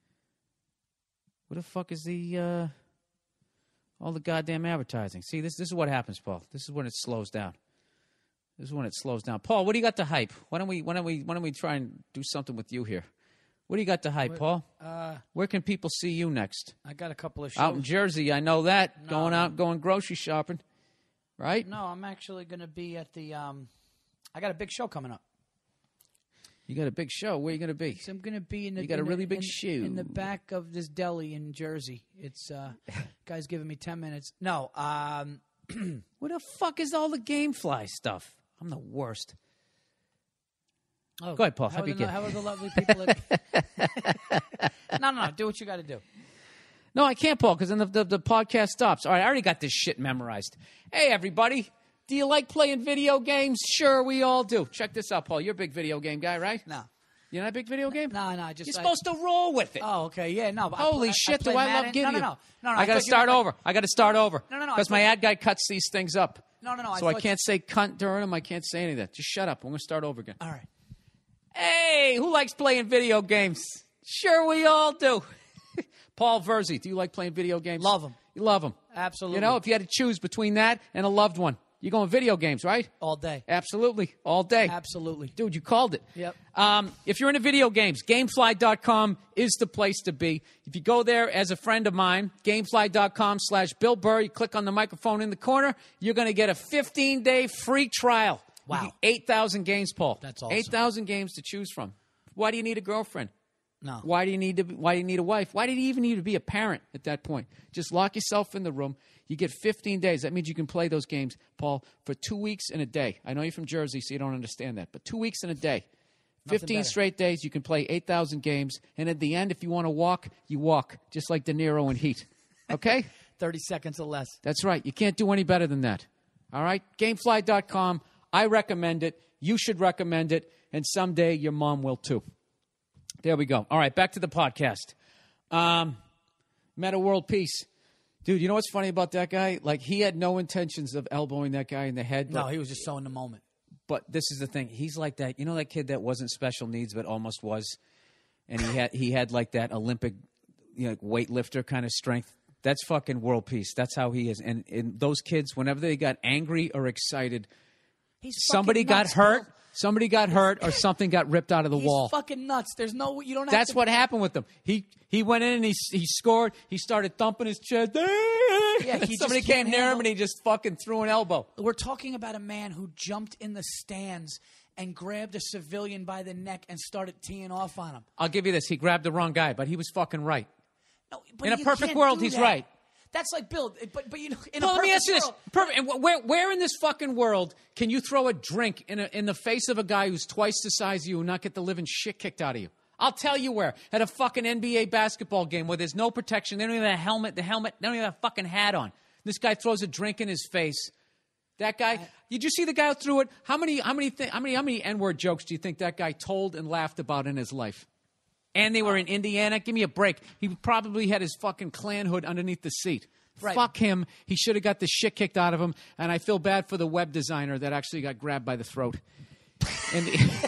Where the fuck is the, uh... all the goddamn advertising? See, this this is what happens, Paul. This is when it slows down. This is when it slows down. Paul, what do you got to hype? Why don't we why don't we why don't we try and do something with you here? What do you got to hype, Paul? Uh, Where can people see you next? I got a couple of shows. Out in Jersey, I know that. No. Going out, going grocery shopping. Right? No, I'm actually going to be at the. Um, I got a big show coming up. You got a big show. Where are you going to be? So I'm going to be in the. You got a in the- really big in, shoe. in the back of this deli in Jersey. It's uh, guy's giving me ten minutes. No, um, Where the fuck is all the GameFly stuff? I'm the worst. oh, Go ahead, Paul. How Have are you the, get- how are the lovely people? At, no, no, no. Do what you got to do. No, I can't, Paul, because then the, the, the podcast stops. All right, I already got this shit memorized. Hey, everybody. Do you like playing video games? Sure, we all do. Check this out, Paul. You're a big video game guy, right? No, You're not a big video game? no, no. Just You're I- supposed to roll with it. Oh, okay. Yeah, no. But I Holy play- shit, I play do I Madden. love giving no, you. no, no, no, no. I got to thought you start meant, like- over. I got to start over. No, no, no, I Because my thought- ad guy cuts these things up. No, no, no. So I, thought can't say cunt during them. I can't say any of that. Just shut up. I'm going to start over again. You, all right. Hey, who likes playing video games? Sure, we all do. Paul Verzi, do you like playing video games? Love 'em. You love them. Absolutely. You know, if you had to choose between that and a loved one, you're going video games, right? All day. Absolutely. All day. Absolutely. Dude, you called it. Yep. Um, if you're into video games, gamefly dot com is the place to be. If you go there as a friend of mine, gamefly dot com slash Bill Burr, you click on the microphone in the corner, you're going to get a fifteen-day free trial. Wow. eight thousand games, Paul. That's awesome. eight thousand games to choose from. Why do you need a girlfriend? No. Why do you need to? Why do you need a wife? Why do you even need to be a parent at that point? Just lock yourself in the room. You get fifteen days. That means you can play those games, Paul, for two weeks and a day. I know you're from Jersey, so you don't understand that. But two weeks and a day. fifteen better. straight days, you can play eight thousand games. And at the end, if you want to walk, you walk, just like De Niro in Heat. Okay? thirty seconds or less. That's right. You can't do any better than that. All right? Gamefly dot com. I recommend it. You should recommend it. And someday your mom will too. There we go. All right, back to the podcast. Um, Meta World Peace. Dude, you know what's funny about that guy? Like, he had no intentions of elbowing that guy in the head. No, but, he was just so in the moment. But this is the thing. He's like that. You know that kid that wasn't special needs but almost was? And he had he had like that Olympic, you know, weightlifter kind of strength. That's fucking world peace. That's how he is. And, and those kids, whenever they got angry or excited, He's somebody got nuts, hurt. Bill. Somebody got hurt or something got ripped out of the He's wall. fucking nuts. There's no, you don't have That's to. what happened with him. He he went in and he he scored. He started thumping his chest. Yeah, he Somebody just came can't near him handle- and he just fucking threw an elbow. We're talking about a man who jumped in the stands and grabbed a civilian by the neck and started teeing off on him. I'll give you this. He grabbed the wrong guy, but he was fucking right. No, but In a you perfect can't world, do he's that. right. That's like Bill, but but you know, in Well, a let me perfect ask you this: world, perfect. And where where in this fucking world can you throw a drink in a, in the face of a guy who's twice the size of you and not get the living shit kicked out of you? I'll tell you where. At a fucking N B A basketball game where there's no protection. They don't even have a helmet. The helmet. They don't even have a fucking hat on. This guy throws a drink in his face. That guy. Did you see the guy who threw it? How many how many th- how many how many N-word jokes do you think that guy told and laughed about in his life? And they were in Indiana. Give me a break. He probably had his fucking Klan hood underneath the seat. Right. Fuck him. He should have got the shit kicked out of him. And I feel bad for the web designer that actually got grabbed by the throat. And the,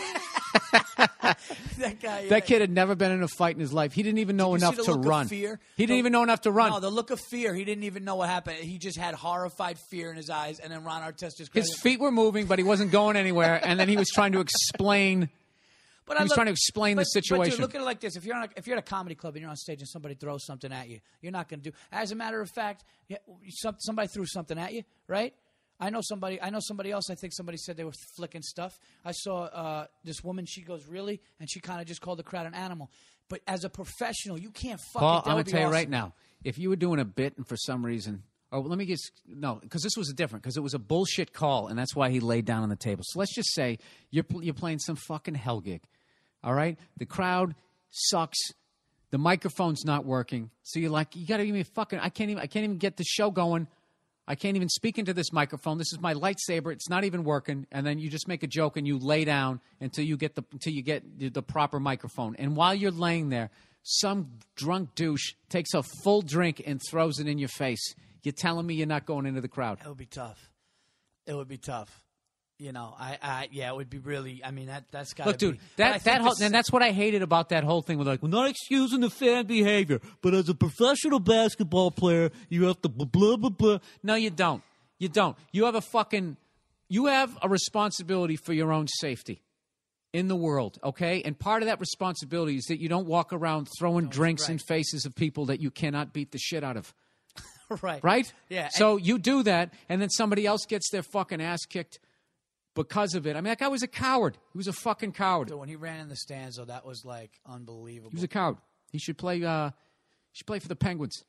that guy, yeah. that kid had never been in a fight in his life. He didn't even know Did you enough see the to look of run. fear? He didn't The- even know enough to run. No, the look of fear. He didn't even know what happened. He just had horrified fear in his eyes, and then Ron Artest just grabbed His him. feet were moving, but he wasn't going anywhere. And then he was trying to explain. But He I was look- trying to explain but, the situation. But dude, look at it like this: if you're on a, if you're at a comedy club and you're on stage and somebody throws something at you, you're not going to do. As a matter of fact, yeah, some, somebody threw something at you, right? I know somebody. I know somebody else. I think somebody said they were flicking stuff. I saw uh, this woman. She goes, "Really?" And she kind of just called the crowd an animal. But as a professional, you can't fuck Paul, it. That I'm would going to be tell you awesome. right now, if you were doing a bit and for some reason, or let me just, no, because this was different, because it was a bullshit call, and that's why he laid down on the table. So let's just say you're, you're playing some fucking hell gig, all right? The crowd sucks. The microphone's not working. So you're like, you got to give me a fucking, I can't even, I can't even get the show going. I can't even speak into this microphone. This is my lightsaber. It's not even working. And then you just make a joke and you lay down until you get the until you get the, the proper microphone. And while you're laying there, some drunk douche takes a full drink and throws it in your face. You're telling me you're not going into the crowd? It would be tough. It would be tough. You know, I, I, yeah, it would be really. I mean, that that's got. Look, dude, be, but I that think that whole, this- and that's what I hated about that whole thing. With like, we're not excusing the fan behavior, but as a professional basketball player, you have to blah blah blah blah. No, you don't. You don't. You have a fucking, you have a responsibility for your own safety in the world, okay? And part of that responsibility is that you don't walk around throwing drinks right. in faces of people that you cannot beat the shit out of. right, Right? Yeah. So you do that, and then somebody else gets their fucking ass kicked because of it. I mean, that guy was a coward. He was a fucking coward. So when he ran in the stands, though, that was like unbelievable. He was a coward. He should play. Uh, he should play for the Penguins.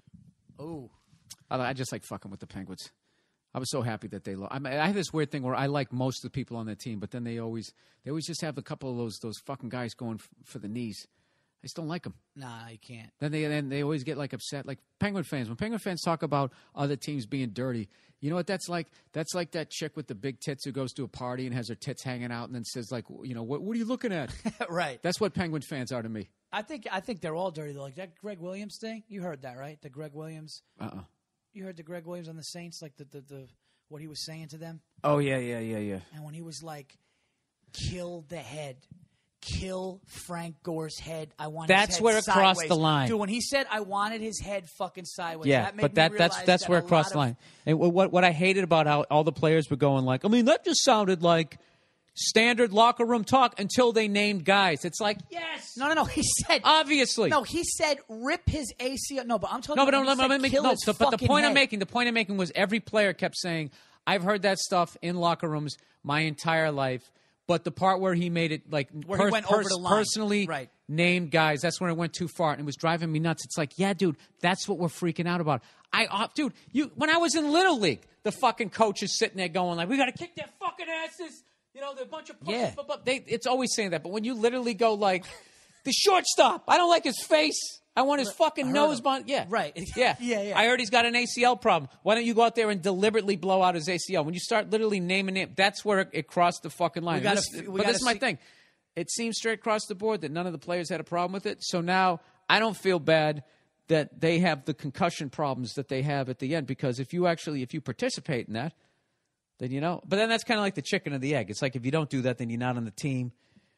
Oh, I, I just like fucking with the Penguins. I was so happy that they lost. I, mean, I have this weird thing where I like most of the people on the team, but then they always they always just have a couple of those those fucking guys going f- for the knees. I just don't like them. nah, you can't. Then they then they always get like upset, like Penguin fans. When Penguin fans talk about other teams being dirty, you know what that's like? That's like that chick with the big tits who goes to a party and has her tits hanging out and then says like, you know, what what are you looking at? right. That's what Penguin fans are to me. I think I think they're all dirty though. Like that Greg Williams thing. You heard that, right? The Greg Williams. Uh uh You heard the Greg Williams on the Saints, like the the, the what he was saying to them, Oh yeah yeah yeah yeah. and when he was like, "Kill the head." Kill Frank Gore's head. I want. That's his head where it crossed sideways. the line. Dude, when he said I wanted his head fucking sideways. Yeah, that made but me that that's realize that's that where a it crossed lot the of- line. And what what I hated about how all the players were going like, I mean, that just sounded like standard locker room talk until they named guys. It's like, yes, No, no, no. He said obviously. No, he said rip his A C L. No, but I'm talking. No, but, about no, when he no, said no, kill no, his so- but the fucking point I'm head. making, the point I'm making was every player kept saying, I've heard that stuff in locker rooms my entire life, But the part where he made it like Where he went over the line. personally Right. named guys, that's when it went too far and it was driving me nuts. It's like, yeah, dude, that's what we're freaking out about. I, uh, dude, you when I was in Little League, the fucking coach is sitting there going like, we got to kick their fucking asses. You know, they're a bunch of pussies. Yeah. Blah, blah. They, it's always saying that. But when you literally go like, the shortstop, I don't like his face. I want his fucking heard nose him. bond. Yeah. Right. Yeah. Yeah, yeah. I heard he's got an A C L problem. Why don't you go out there and deliberately blow out his A C L? When you start literally naming it, that's where it, it crossed the fucking line. We gotta- This- we but this is gotta my see- thing. It seems straight across the board that none of the players had a problem with it. So now I don't feel bad that they have the concussion problems that they have at the end, because if you actually, if you participate in that, then you know. But then that's kind of like the chicken or the egg. It's like if you don't do that, then you're not on the team.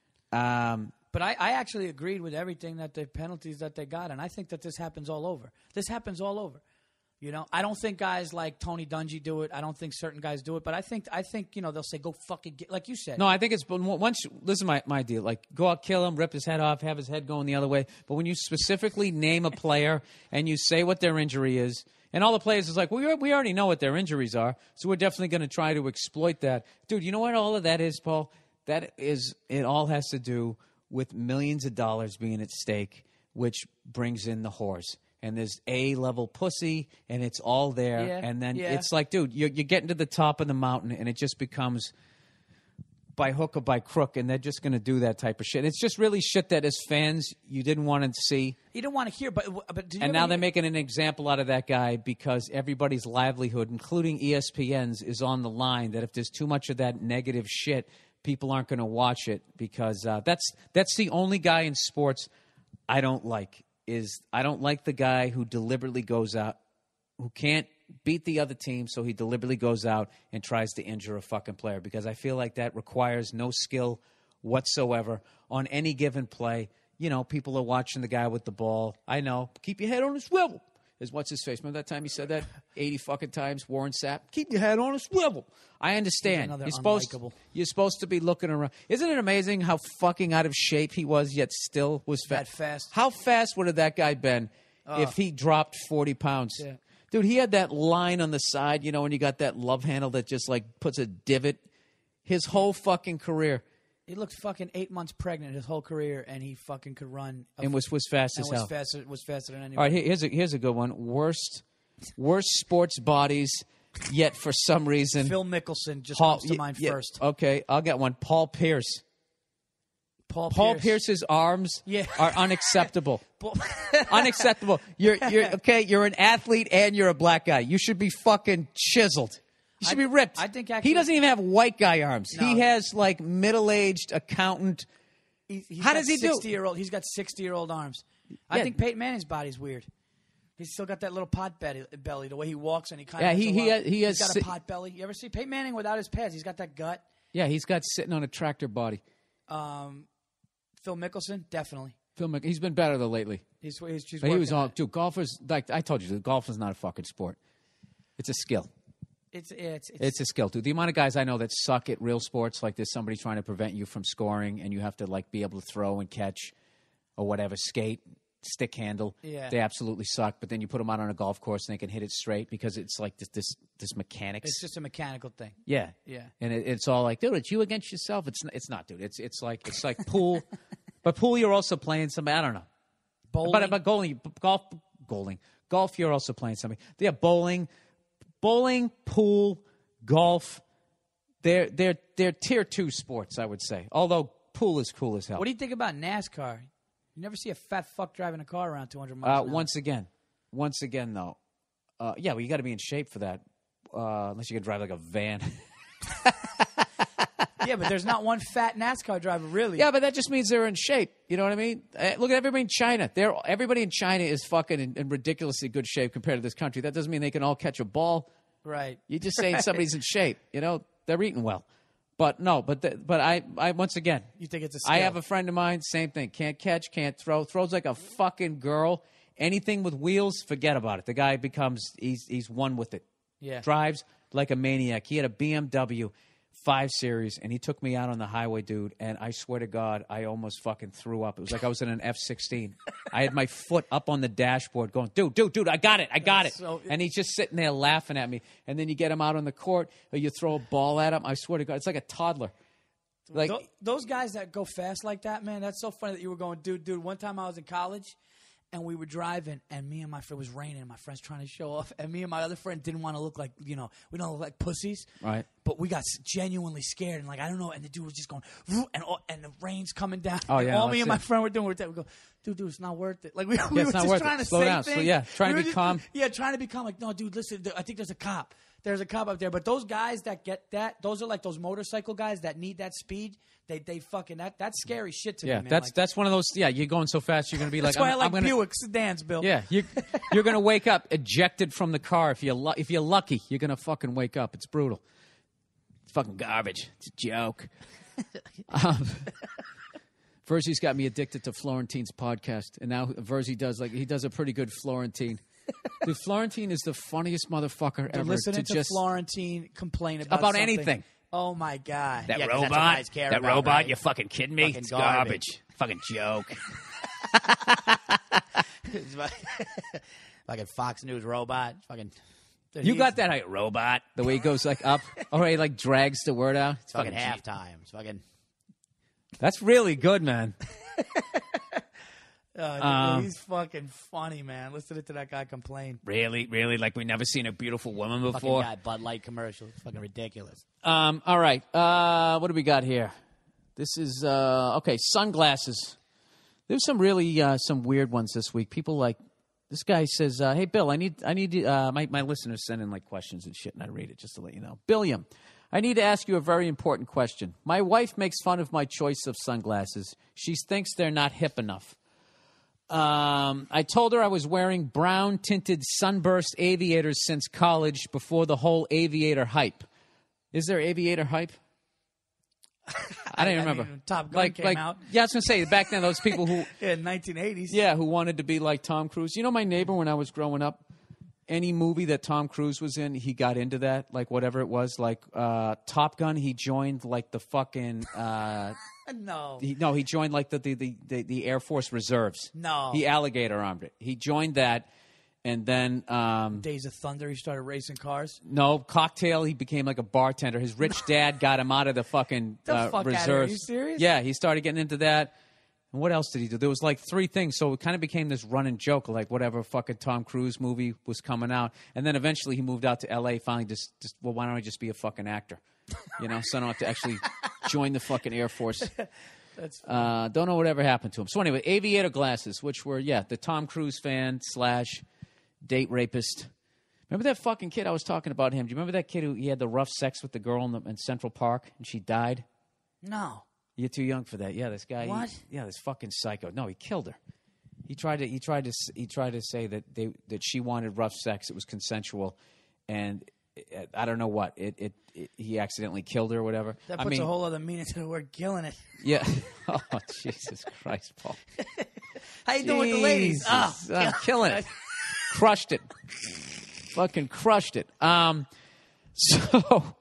Um, But I, I actually agreed with everything that the penalties that they got, and I think that this happens all over. This happens all over. You know, I don't think guys like Tony Dungy do it. I don't think certain guys do it. But I think, I think you know, they'll say, "Go fucking get," like you said. No, I think it's once. This is my, my deal. Like, go out, kill him, rip his head off, have his head going the other way. But when you specifically name a player and you say what their injury is, and all the players is like, well, we we already know what their injuries are, so we're definitely going to try to exploit that, dude. You know what all of that is, Paul? That is, it all has to do with millions of dollars being at stake, which brings in the whores. And there's A-level pussy, and it's all there. Yeah, and then yeah. it's like, dude, you're, you're getting to the top of the mountain, and it just becomes by hook or by crook, and they're just going to do that type of shit. It's just really shit that as fans you didn't want to see. You don't want to hear, but but did you And ever now hear- they're making an example out of that guy because everybody's livelihood, including E S P N's, is on the line. That if there's too much of that negative shit, people aren't going to watch it because uh, that's that's the only guy in sports I don't like. Is I don't like the guy who deliberately goes out, who can't beat the other team, so he deliberately goes out and tries to injure a fucking player, because I feel like that requires no skill whatsoever on any given play. You know, people are watching the guy with the ball. I know. Keep your head on a swivel. Is what's his face? Remember that time he said that eighty fucking times? Warren Sapp. Keep your head on a swivel. I understand. another You're supposed unlikable. you're supposed to be looking around. Isn't it amazing how fucking out of shape he was, yet still was fat? That fast. How fast would have that guy been if he dropped forty pounds? Yeah. Dude, he had that line on the side, you know, when you got that love handle that just like puts a divot. His whole fucking career. He looked fucking eight months pregnant his whole career, and he fucking could run. A, And was was fast and as was hell. faster was faster than anybody. All right, here- here's a here's a good one. Worst worst sports bodies, yet for some reason Phil Mickelson just Paul- comes to mind yeah, first. Okay, I'll get one. Paul Pierce. Paul Paul Pierce. Pierce's arms Yeah. are unacceptable. Paul- Unacceptable. You're you're okay. You're an athlete and you're a black guy. You should be fucking chiseled. You should I- be ripped. I think he actually- doesn't even have white guy arms. He No. has like middle aged accountant. He, he's How got does he do? sixty year old. He's got sixty year old arms. I Yeah. think Peyton Manning's body's weird. He's still got that little pot belly, belly the way he walks, and he kind of Yeah, he- he has- he has he's got si- a pot belly. You ever see Peyton Manning without his pads? He's got that gut. Yeah, he's got sitting on a tractor body. Um, Phil Mickelson, definitely. Phil Mc- he's been better though lately. He's he's, he's But he was working all on it. dude. Golfers, like I told you, golf is not a fucking sport. It's a skill. It's it's it's, It's a skill, dude. The amount of guys I know that suck at real sports, like there's somebody trying to prevent you from scoring, and you have to like be able to throw and catch, or whatever, skate, stick handle. Yeah. They absolutely suck. But then you put them out on a golf course, and they can hit it straight because it's like this this this mechanics. it's just a mechanical thing. yeah, Yeah. And it, it's all like, dude, it's you against yourself. It's it's not, dude. It's it's like it's like pool, but pool you're also playing somebody. I don't know. Bowling. But but bowling, golf, bowling, golf. You're also playing something. Yeah, bowling, bowling, pool, golf. They're they're they're tier two sports, I would say. Although pool is cool as hell. What do you think about NASCAR? You never see a fat fuck driving a car around two hundred miles. uh, an hour. once again, once again though, uh, yeah, well, you got to be in shape for that. Uh, unless you can drive like a van. Yeah, but there's not one fat NASCAR driver really. Yeah, but that just means they're in shape. You know what I mean? Uh, look at everybody in China. They're everybody in China is fucking in, in ridiculously good shape compared to this country. That doesn't mean they can all catch a ball. Right. You're just saying somebody's in shape. You know, they're eating well. But no, but the, but I, I once again, You think it's a I skill. have a friend of mine, same thing. Can't catch, can't throw. Throws like a fucking girl. Anything with wheels, forget about it. The guy becomes he's he's one with it. Yeah. Drives like a maniac. He had a B M W five Series, and he took me out on the highway, dude. And I swear to God, I almost fucking threw up. It was like I was in an F sixteen. I had my foot up on the dashboard, going, "Dude, dude, dude, I got it, I got That's it." so- and he's just sitting there laughing at me. And then you get him out on the court, or you throw a ball at him. I swear to God, it's like a toddler. Like Th- those guys that go fast like that, man, that's so funny that you were going, dude, dude. One time I was in college, and we were driving, and me and my friend, it was raining, and my friend's trying to show off, and me and my other friend didn't want to look like, you know, we don't look like pussies. Right. But we got s- genuinely scared, and like, I don't know, and the dude was just going, "Vroom," and all, and the rain's coming down. Oh, and yeah, all me that's and my it. friend were doing, we go, dude, dude, it's not worth it. Like, we, we Yeah, were it's not just worth trying it. to Slow say down. things. So, yeah, trying to We were be just- calm. Yeah, trying to be calm. Like, no, dude, listen, th- I think there's a cop. There's a cop up there. But those guys that get that, those are like those motorcycle guys that need that speed. They they fucking, that that's scary shit to yeah, me, man. that's Like, that's one of those. Yeah, you're going so fast, you're going to be like. that's why I'm, I like I'm gonna, Buick sedans, Bill. Yeah, you, you're going to wake up ejected from the car. If you're lu- if you're lucky, you're going to fucking wake up. It's brutal. It's fucking garbage. It's a joke. um, Verzi's got me addicted to Florentine's podcast, and now Verzi does like he does a pretty good Florentine. Dude, Florentine is the funniest motherfucker Dude, ever. listening to to, just Florentine complain about About something. anything. Oh my god! that Yeah, 'cause that's what robot. guys care That about, robot. right? You fucking kidding me? Fucking It's garbage. garbage. Fucking joke. It's fucking- fucking Fox News robot. Fucking. dude, You he's- got that right, robot. The way he goes like up, or he like drags the word out. It's It's fucking fucking halftime. It's fucking. That's really good, man. Uh, dude, Um, he's fucking funny, man. Listening to that guy complain. Really, really, like we've never seen a beautiful woman Fucking before. guy, Bud Light commercial. It's fucking ridiculous. Um, all right. Uh, what do we got here? This is uh, okay. Sunglasses. There's some really uh, some weird ones this week. People like this guy says, uh, "Hey Bill, I need I need uh, my my listeners send in like questions and shit, and I read it just to let you know." Billiam, I need to ask you a very important question. My wife makes fun of my choice of sunglasses. She thinks they're not hip enough. Um, I told her I was wearing brown tinted sunburst aviators since college before the whole aviator hype. Is there aviator hype? I don't I remember. mean, Top Gun like, came like, out. Yeah, I was gonna say back then those people who, Yeah, nineteen eighties. yeah, who wanted to be like Tom Cruise. You know, my neighbor when I was growing up, any movie that Tom Cruise was in, he got into that. Like whatever it was, like uh, Top Gun, he joined like the fucking. Uh, No. he, no, he joined like the the, the the the Air Force Reserves. No. he alligator armed it. He joined that, and then um, Days of Thunder, he started racing cars. no cocktail. He became like a bartender. His rich dad got him out of the fucking The uh, fuck outta here. reserves. Are you serious? Yeah, he started getting into that. And what else did he do? There was like three things, so it kind of became this running joke, like whatever fucking Tom Cruise movie was coming out, and then eventually he moved out to L A. Finally, just, just well, why don't I just be a fucking actor? You know, so I don't have to actually join the fucking Air Force. That's Uh, don't know whatever happened to him. So anyway, aviator glasses, which were yeah, the Tom Cruise fan slash date rapist. Remember that fucking kid I was talking about him? Do you remember that kid who he had the rough sex with the girl in, the, in Central Park and she died? no. You're too young for that. Yeah, this guy. he- What? yeah, this fucking psycho. No, he killed her. He tried to. He tried to. s- He tried to say that they that she wanted rough sex. It was consensual, and it, I don't know what. It, it. It. He accidentally killed her or whatever. That I puts mean, a whole other meaning to the word killing it. yeah. Oh Jesus Christ, Paul. How you doing with the ladies? Oh, Jesus. I'm killing it. Crushed it. Fucking crushed it. Um. So.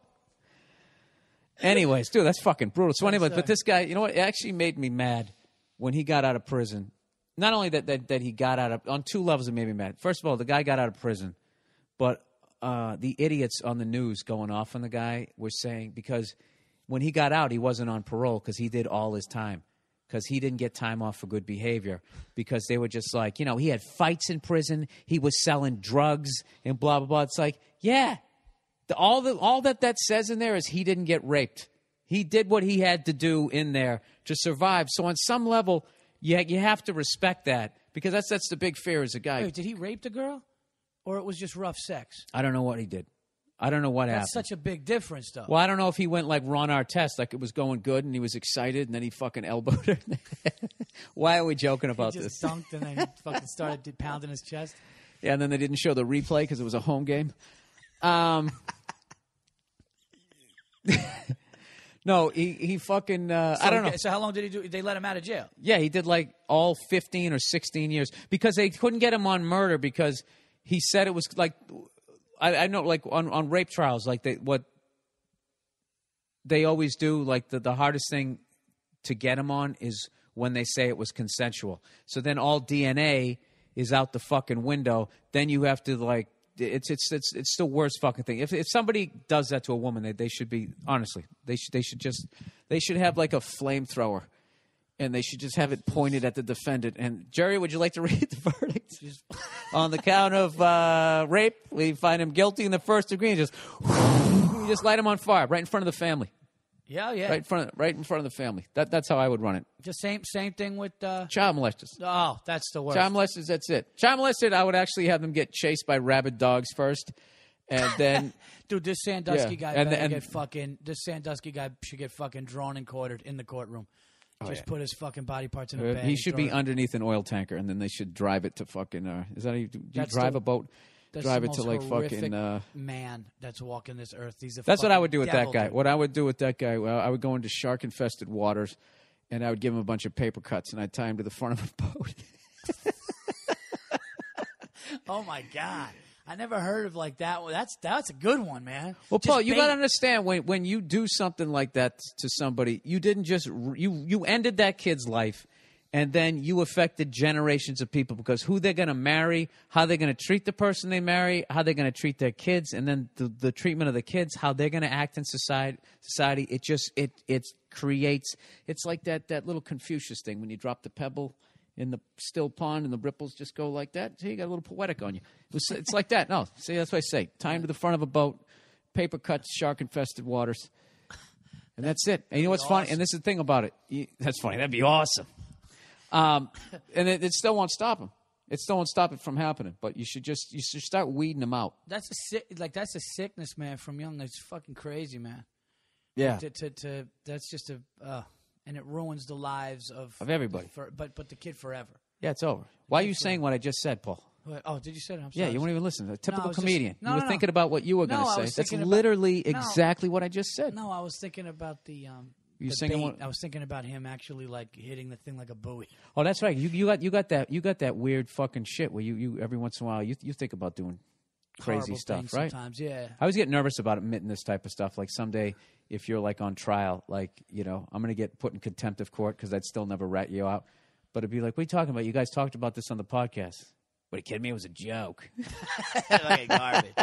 Anyways, dude, that's fucking brutal. So anyway, but this guy, you know what? It actually made me mad when he got out of prison. Not only that, that, that he got out of, on two levels it made me mad. First of all, the guy got out of prison, but uh, the idiots on the news going off on the guy were saying, because when he got out, he wasn't on parole because he did all his time. Because he didn't get time off for good behavior. Because they were just like, you know, he had fights in prison. He was selling drugs and blah, blah, blah. It's like, yeah. The, all, the, all that that says in there is he didn't get raped. He did what he had to do in there to survive. So on some level, you, you have to respect that. Because that's that's the big fear as a guy. Wait, did he rape the girl? Or it was just rough sex? I don't know what he did. I don't know what happened. That's such a big difference, though. Well, I don't know if he went like Ron Artest, like it was going good and he was excited and then he fucking elbowed her. Why are we joking about he just this? dunked and then fucking started pounding his chest. Yeah, and then they didn't show the replay because it was a home game. Um, no, he he fucking uh, So, I don't know. So how long did he do? They let him out of jail. Yeah, he did like all fifteen or sixteen years because they couldn't get him on murder because he said it was like I, I know like on, on rape trials like they what they always do like the, the hardest thing to get him on is when they say it was consensual. So then all D N A is out the fucking window. Then you have to like it's it's it's it's the worst fucking thing. If if somebody does that to a woman, they they should be honestly they should they should just they should have like a flamethrower, and they should just have it pointed at the defendant. And Jerry, would you like to read the verdict? On the count of uh, rape, we find him guilty in the first degree, and just you just light him on fire right in front of the family. Yeah, yeah. Right in front of, right in front of the family. That that's how I would run it. Just same same thing with uh, Child molesters. Oh, that's the worst. Child molesters, that's it. Child molested, I would actually have them get chased by rabid dogs first, and then dude, this Sandusky Yeah, guy and- better and- get fucking. This Sandusky guy should get fucking drawn and quartered in the courtroom. Just Oh, yeah. put his fucking body parts in a uh, bag. he and should throw be it. underneath an oil tanker, and then they should drive it to fucking. Uh, is that how you do? do you That's drive the- a boat? That's drive the it to most like horrific fucking. Uh, man that's walking this earth. He's a that's what I fucking would do with devil, that guy. dude. What I would do with that guy, well, I would go into shark infested waters, and I would give him a bunch of paper cuts, and I'd tie him to the front of a boat. Oh my god, I never heard of like that. That's that's a good one, man. Well, Just Paul, you bait. got to understand when when you do something like that to somebody, you didn't just you you ended that kid's life, and then you affected generations of people because who they're going to marry, how they're going to treat the person they marry, how they're going to treat their kids, and then the, the treatment of the kids, how they're going to act in society. Society, it just it it creates. It's like that that little Confucius thing when you drop the pebble in the still pond and the ripples just go like that. So you got a little poetic on you. It was, it's like that. No, see, that's what I say. Tie him to the front of a boat, paper cuts, shark-infested waters. And that's it. And you know what's funny? And this is the thing about it. You, that's funny. That'd be awesome. Um, and it, it still won't stop him. It still won't stop it from happening. But you should just you should start weeding them out. That's a sick, like that's a sickness, man. From young, it's fucking crazy, man. Yeah. To to, to that's just a, uh, and it ruins the lives of Of everybody. For, but but the kid forever. Yeah, it's over. Why are you saying what I just said, Paul? What- Oh, did you say that? I'm Yeah, sorry. you won't even listen. A typical I was just- comedian. no, you were no, no. thinking about what you were going No, I to say. was That's thinking about- literally no. exactly what I just said. No, I was thinking about the um. You the singing bait. one- I was thinking about him actually like hitting the thing like a buoy. Oh, that's right. You you got you got that you got that weird fucking shit where you, you every once in a while you you think about doing crazy Horrible stuff, things right? Sometimes, yeah. I always get nervous about admitting this type of stuff. Like someday, if you're like on trial, like you know, I'm gonna get put in contempt of court because I'd still never rat you out. But it'd be like, what are you talking about? You guys talked about this on the podcast. What are you kidding me? It was a joke. Like garbage.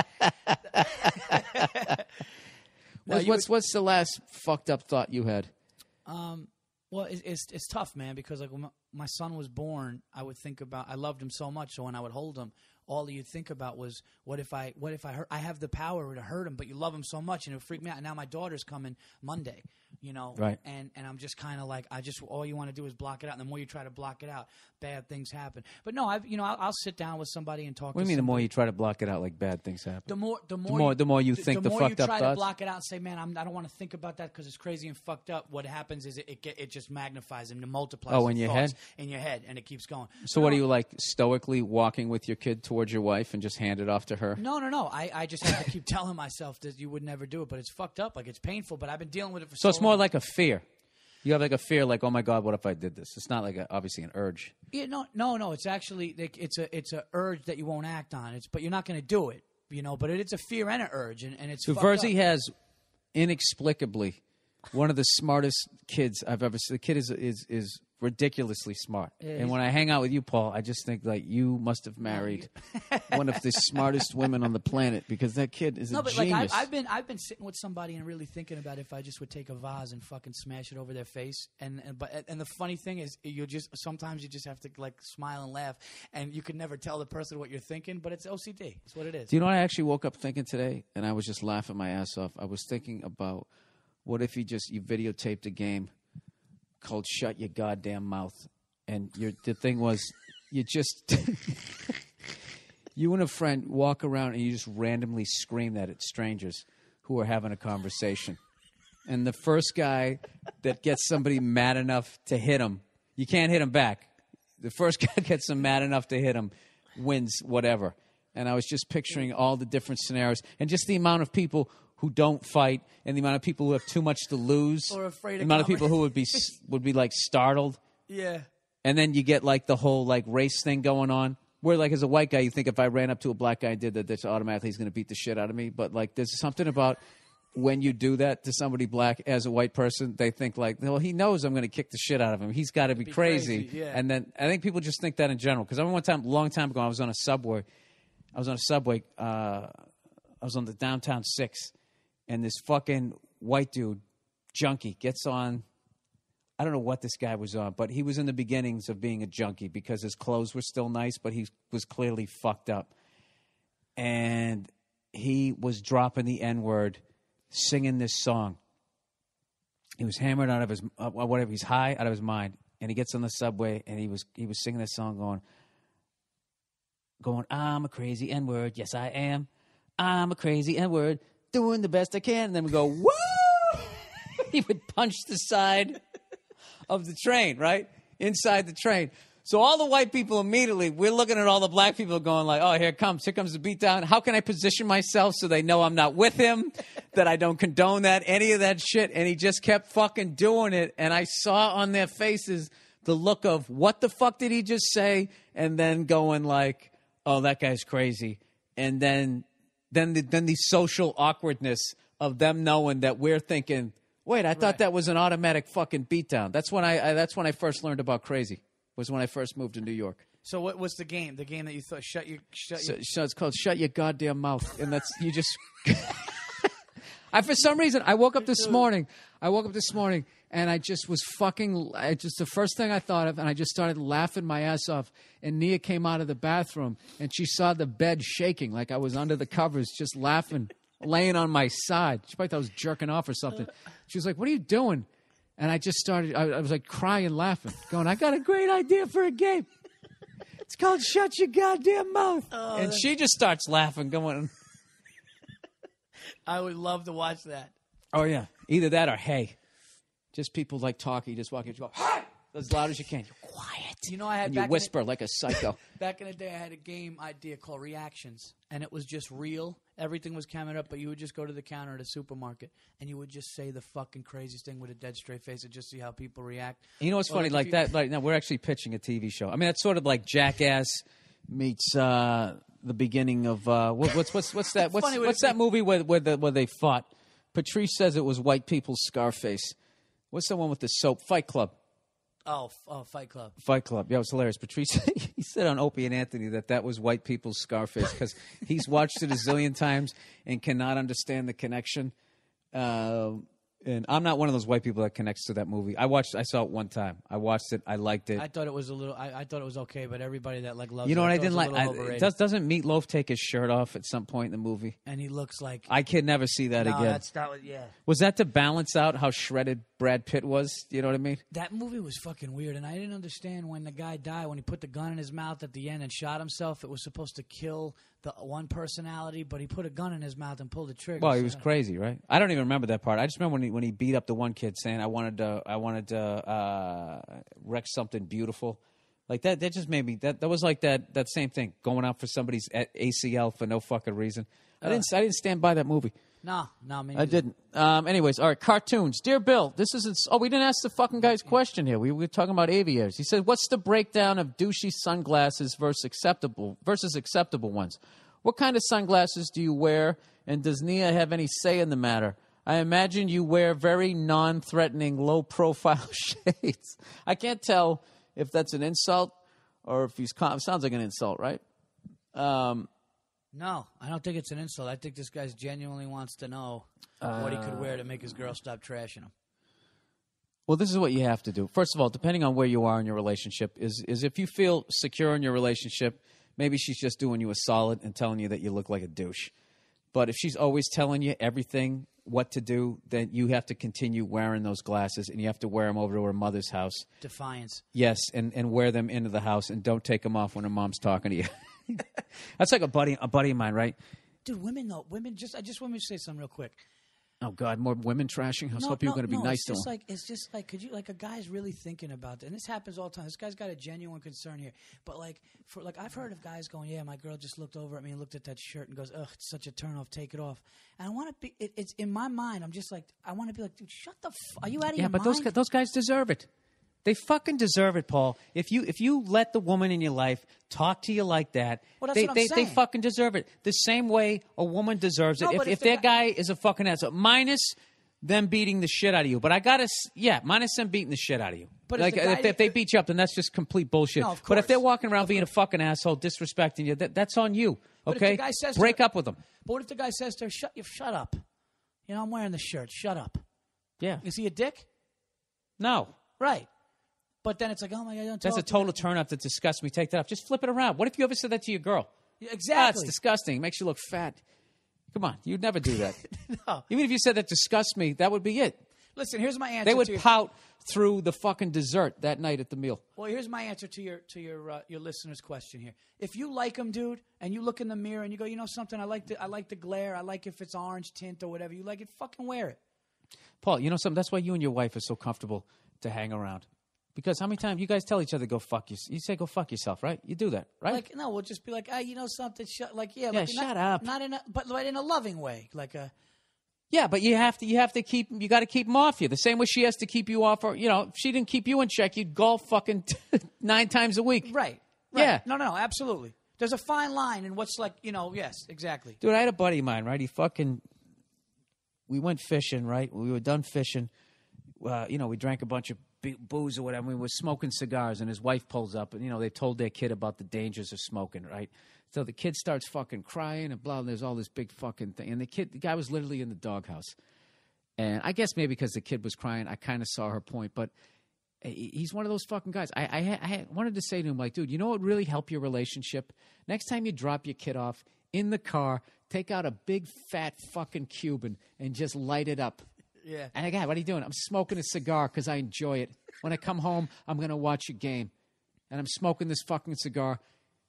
What's, you what's what's the last fucked up thought you had? Um, well, it's, it's it's tough, man, because like when my, my son was born, I would think about I loved him so much, so when I would hold him, all you'd think about was what if I what if I hurt I have the power to hurt him, but you love him so much and it would freak me out. And now my daughter's coming Monday, you know, Right. And and I'm just kind of like I just all you want to do is block it out, and the more you try to block it out, bad things happen. But no, I've you know I'll, I'll sit down with somebody and talk. What do to you mean? The more somebody. you try to block it out, like bad things happen. The more, the more, more- the more you the, think the more fucked you up try thoughts? to block it out and say, "Man, I'm, I don't want to think about that because it's crazy and fucked up." What happens is it it, get, it just magnifies and it multiplies. Oh, the in your thoughts head? in your head, and it keeps going. So No, what are you like stoically walking with your kid towards your wife and just hand it off to her? No, no, no. I, I just have to keep telling myself that you would never do it, but it's fucked up. Like it's painful, but I've been dealing with it for so. So it's more long. like a fear. You have like a fear, like, oh my God, what if I did this? It's not like a, obviously an urge. Yeah, no, no, no. It's actually like, it's a it's a urge that you won't act on. It's but you're not going to do it, you know. But it, it's a fear and an urge, and, and it's So fucked Verzi up. has inexplicably one of the smartest kids I've ever seen. The kid is is is ridiculously smart. and he's- when I hang out with you, Paul, I just think like you must have married one of the smartest women on the planet because that kid is No, a but genius. like I, I've been, I've been sitting with somebody and really thinking about if I just would take a vase and fucking smash it over their face. And, and but and the funny thing is, you just sometimes you just have to like smile and laugh, and you can never tell the person what you're thinking. But it's O C D. It's what it is. Do you know what I actually woke up thinking today? And I was just laughing my ass off. I was thinking about what if you just you videotaped a game called "Shut Your Goddamn Mouth," and your the thing was you just you and a friend walk around and you just randomly scream that at strangers who are having a conversation, and the first guy that gets somebody mad enough to hit him, you can't hit him back. The first guy gets them mad enough to hit him wins whatever. And I was just picturing all the different scenarios and just the amount of people who don't fight and the amount of people who have too much to lose. Or afraid the of amount of coming. people who would be would be like startled. Yeah. And then you get like the whole like race thing going on. Where like as a white guy, you think if I ran up to a black guy and did that, that's automatically he's going to beat the shit out of me. But like there's something about when you do that to somebody black as a white person, they think like, well, he knows I'm going to kick the shit out of him. He's got to be, be crazy. crazy, yeah. And then I think people just think that in general. Because I remember one time, a long time ago, I was on a subway, I was on a subway. Uh, I was on the downtown six, and this fucking white dude, junkie, gets on. I don't know what this guy was on, but he was in the beginnings of being a junkie because his clothes were still nice, but he was clearly fucked up. And he was dropping the N-word, singing this song. He was hammered out of his, uh, whatever, he's high out of his mind. And he gets on the subway, and he was he was singing this song going, going, I'm a crazy N-word, yes I am. I'm a crazy N-word, doing the best I can. And then we go, woo! He would punch the side of the train, right? Inside the train. So all the white people immediately, we're looking at all the black people going like, oh, here it comes. Here comes the beatdown. How can I position myself so they know I'm not with him, that I don't condone that, any of that shit? And he just kept fucking doing it. And I saw on their faces the look of, what the fuck did he just say? And then going like, oh, that guy's crazy. And then then the, then the social awkwardness of them knowing that we're thinking, wait, I thought Right. that was an automatic fucking beatdown. That's when I, I that's when I first learned about crazy. Was when I first moved to New York. So what was the game? The game that you thought shut your shut So, your so it's called Shut Your Goddamn Mouth, and that's you just. I for some reason I woke up this morning. I woke up this morning and I just was fucking. I just the first thing I thought of, and I just started laughing my ass off. And Nia came out of the bathroom and she saw the bed shaking like I was under the covers, just laughing, laying on my side. She probably thought I was jerking off or something. She was like, "What are you doing?" And I just started, I, I was like crying, laughing, going, I got a great idea for a game. It's called Shut Your Goddamn Mouth. Oh, and she just starts laughing, going, I would love to watch that. oh, yeah. Either that or hey. Just people like talking. You just walk in, you go, hey! As loud as you can. You're quiet. You know, I had And you back whisper like a psycho. In the, back in the day, I had a game idea called Reactions, and it was just real. Everything was counted up, but you would just go to the counter at a supermarket, and you would just say the fucking craziest thing with a dead straight face and just see how people react. You know what's Or funny? if Like you- that, like, now we're actually pitching a T V show. I mean, that's sort of like Jackass meets uh, the beginning of, uh, what, what's, what's, what's that? What's, funny what what's it- that movie where, where, the, where they fought? Patrice says it was white people's Scarface. What's the one with the soap? Fight Club. Oh, f- oh, Fight Club. Fight Club. Yeah, it was hilarious. Patrice, he said on Opie and Anthony that that was white people's Scarface because he's watched it a zillion times and cannot understand the connection. Um, and I'm not one of those white people that connects to that movie. I watched. I saw it one time. I watched it. I liked it. I thought it was a little. I, I thought it was okay, but everybody that like loves you know it, what I thought it didn't was like? a little I, overrated. does, doesn't Meatloaf take his shirt off at some point in the movie? And he looks like. I can never see that no, again. that's not what. Yeah. Was that to balance out how shredded Brad Pitt was? You know what I mean? That movie was fucking weird, and I didn't understand when the guy died, when he put the gun in his mouth at the end and shot himself. It was supposed to kill the one personality, but he put a gun in his mouth and pulled the trigger. Well, he So- was crazy, right? I don't even remember that part. I just remember when he when he beat up the one kid, saying, "I wanted to, I wanted to uh, wreck something beautiful." Like that, that just made me. That that was like that that same thing, going out for somebody's A C L for no fucking reason. I didn't. I didn't stand by that movie. No, no, me I neither. didn't. Um, anyways, all right. Cartoons, dear Bill. This isn't. Oh, we didn't ask the fucking guy's question here. We were talking about aviators. He said, "What's the breakdown of douchey sunglasses versus acceptable versus acceptable ones? What kind of sunglasses do you wear, and does Nia have any say in the matter? I imagine you wear very non-threatening, low-profile shades." I can't tell if that's an insult or if he's. Con- sounds like an insult, right? Um, No, I don't think it's an insult. I think this guy genuinely wants to know what he could wear to make his girl stop trashing him. Well, this is what you have to do. First of all, depending on where you are in your relationship, is is if you feel secure in your relationship, maybe she's just doing you a solid and telling you that you look like a douche. But if she's always telling you everything, what to do, then you have to continue wearing those glasses, and you have to wear them over to her mother's house. Defiance. Yes, and, and wear them into the house, and don't take them off when her mom's talking to you. That's like a buddy, a buddy of mine, right? Dude, women though, women just I just want me to say something real quick. Oh God, more women trashing. I was No, hoping you no, were going to be no, nice it's to just him. like it's just like could you like a guy's really thinking about it, and this happens all the time. This guy's got a genuine concern here, but like for like I've heard of guys going, yeah, my girl just looked over at me and looked at that shirt and goes, ugh, it's such a turn off, take it off. And I want to be, it, it's in my mind. I'm just like, I want to be like, dude, shut the, f- are you out of Yeah, your but mind? those gu- those guys deserve it. They fucking deserve it, Paul. If you if you let the woman in your life talk to you like that, Well, that's they, what I'm they, they saying. fucking deserve it. The same way a woman deserves it. No, if but if, if the their guy- guy is a fucking asshole, minus them beating the shit out of you. But I gotta, s- yeah, minus them beating the shit out of you. But if like the guy if, if they did- beat you up, then that's just complete bullshit. No, of But if course. they're walking around being a fucking asshole, disrespecting you, that, that's on you. But Okay? if the guy says to Break her- up with him. But what if the guy says to her, "Shut you, shut up"? You know, I'm wearing the shirt. Shut up. Yeah. Is he a dick? No. Right. But then it's like, oh my God, don't That's talk a to me. total turn up that disgusts me. Take that off. Just flip it around. What if you ever said that to your girl? Yeah, Ah, exactly. it's disgusting. It makes you look fat. Come on. You'd never do that. No. Even if you said that disgusts me, that would be it. Listen, here's my answer. They would to your, pout through the fucking dessert that night at the meal. Well, here's my answer to your to your uh, your listener's question here. If you like him, dude, and you look in the mirror and you go, you know something, I like the I like the glare. I like if it's orange tint or whatever. You like it, fucking wear it. Paul, you know something? That's why you and your wife are so comfortable to hang around. Because how many times you guys tell each other, go fuck yourself? You say, go fuck yourself, right? You do that, right? Like, no, we'll just be like, ah, you know something, shut, like, yeah, Yeah, like, shut not, up. Not in a, but but in a loving way, like a. Yeah, but you have to you have to keep you got to keep them off you. The same way she has to keep you off her. You know, if she didn't keep you in check, you'd golf fucking nine times a week. Right. right. Yeah. No, no, no, absolutely. There's a fine line in what's like, you know, yes, exactly. Dude, I had a buddy of mine, right? He fucking. We went fishing, right? We were done fishing. Uh, you know, we drank a bunch of booze or whatever. We were smoking cigars, and his wife pulls up, and you know they told their kid about the dangers of smoking, right? So the kid starts fucking crying and blah. And there's all this big fucking thing, and the kid, the guy was literally in the doghouse. And I guess maybe because the kid was crying, I kind of saw her point. But he's one of those fucking guys. I, I, I wanted to say to him, like, dude, you know what would really help your relationship? Next time you drop your kid off in the car, take out a big fat fucking Cuban and just light it up. Yeah. And I got, what are you doing? I'm smoking a cigar because I enjoy it. When I come home, I'm going to watch a game. And I'm smoking this fucking cigar.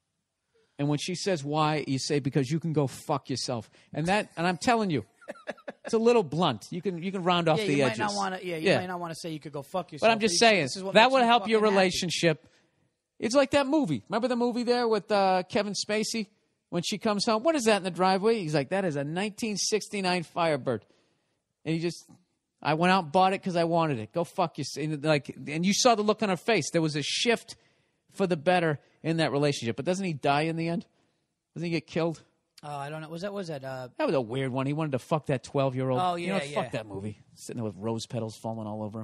And when she says why, you say, because you can go fuck yourself. And that, and I'm telling you, it's a little blunt. You can you can round off Yeah, the you edges. might not want to. Yeah, you Yeah. might not want to say you could go fuck yourself. But I'm just you- saying, this is what that makes would me help your fucking happy. relationship. It's like that movie. Remember the movie there with uh, Kevin Spacey? When she comes home, what is that in the driveway? He's like, that is a nineteen sixty-nine Firebird. And he just, I went out and bought it because I wanted it. Go fuck yourself. And, like, and you saw the look on her face. There was a shift for the better in that relationship. But doesn't he die in the end? Doesn't he get killed? Oh, I don't know. Was that was that? Uh, That was a weird one. He wanted to fuck that twelve-year-old. Oh, You know, yeah, fuck yeah. that movie. Sitting there with rose petals falling all over him.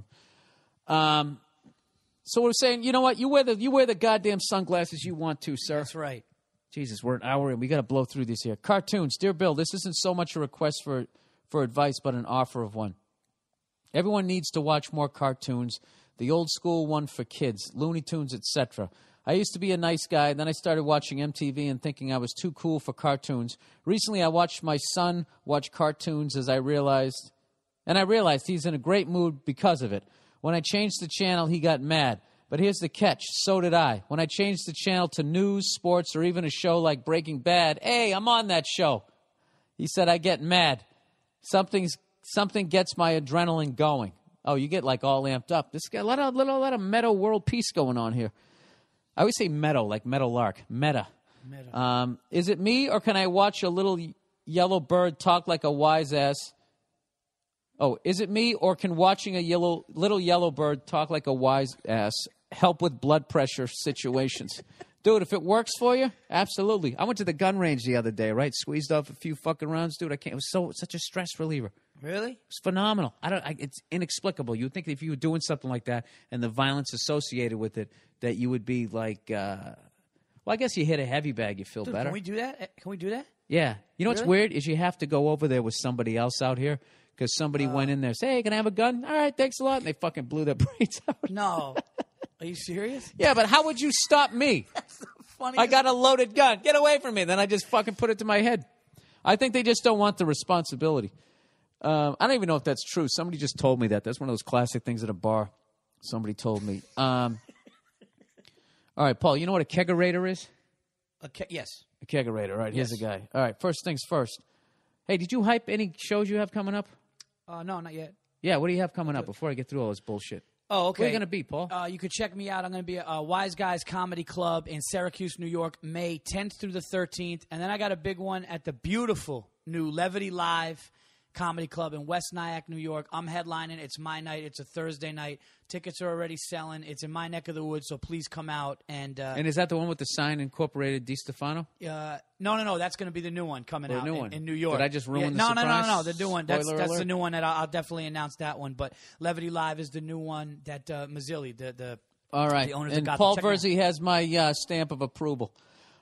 Um, so we're saying, you know what? You wear the you wear the goddamn sunglasses you want to, sir. that's right. Jesus, we're an hour in. We got to blow through this here. Cartoons. Dear Bill, this isn't so much a request for, for advice, but an offer of one. Everyone needs to watch more cartoons. The old school one for kids, Looney Tunes, et cetera. I used to be a nice guy. Then I started watching M T V and thinking I was too cool for cartoons. Recently, I watched my son watch cartoons as I realized, and I realized he's in a great mood because of it. When I changed the channel, he got mad. But here's the catch. So did I. When I changed the channel to news, sports, or even a show like Breaking Bad, hey, I'm on that show. He said, I get mad. Something's, something gets my adrenaline going. Oh, you get like all amped up. This got a lot of, little, lot of meta world peace going on here. I always say meadow, like meadowlark. Meta. Meta. Um, is it me, or can I watch a little yellow bird talk like a wise ass? Oh, is it me, or can watching a yellow little yellow bird talk like a wise ass help with blood pressure situations? Dude, if it works for you, absolutely. I went to the gun range the other day, right? Squeezed off a few fucking rounds, dude. I can't. It was so such a stress reliever. Really? It's phenomenal. I don't. I, it's inexplicable. You would think that if you were doing something like that and the violence associated with it, that you would be like. Uh, well, I guess you hit a heavy bag, you feel Dude, better. can we do that? Eh, Can we do that? Yeah. You know what's Really? weird is you have to go over there with somebody else out here because somebody went in there and said, hey, can I have a gun? All right, thanks a lot. And they fucking blew their brains out. No. Are you serious? Yeah, but how would you stop me? Funny. I got a loaded gun. Get away from me. Then I just fucking put it to my head. I think they just don't want the responsibility. Um, I don't even know if that's true. Somebody just told me that. That's one of those classic things at a bar. Somebody told me. Um, all right, Paul, you know what a kegerator is? Okay, yes. A kegerator. All right, here's Yes. a guy. All right, first things first. Hey, did you hype any shows you have coming up? Uh, no, not yet. Yeah, what do you have coming up before I get through all this bullshit? Oh, okay. Where are you going to be, Paul? Uh, you could check me out. I'm going to be at uh, Wise Guys Comedy Club in Syracuse, New York, May tenth through the thirteenth. And then I got a big one at the beautiful new Levity Live Comedy Club in West Nyack, New York. I'm headlining. It's my night. It's a Thursday night. Tickets are already selling. It's in my neck of the woods, so please come out. And, uh, and is that the one with the sign incorporated Di Stefano? uh, no, no, no. That's going to be the new one coming Oh, the out new in, one. in New York. Did I just ruin Yeah, the no, no, no, surprise? no, no. The new one. That's Spoiler that's the alert. new one that I'll, I'll definitely announce that one. But Levity Live is the new one that uh, Mazzilli, the the All right. the owners of And Gotham. Paul Check it out. Verzi has my uh, stamp of approval.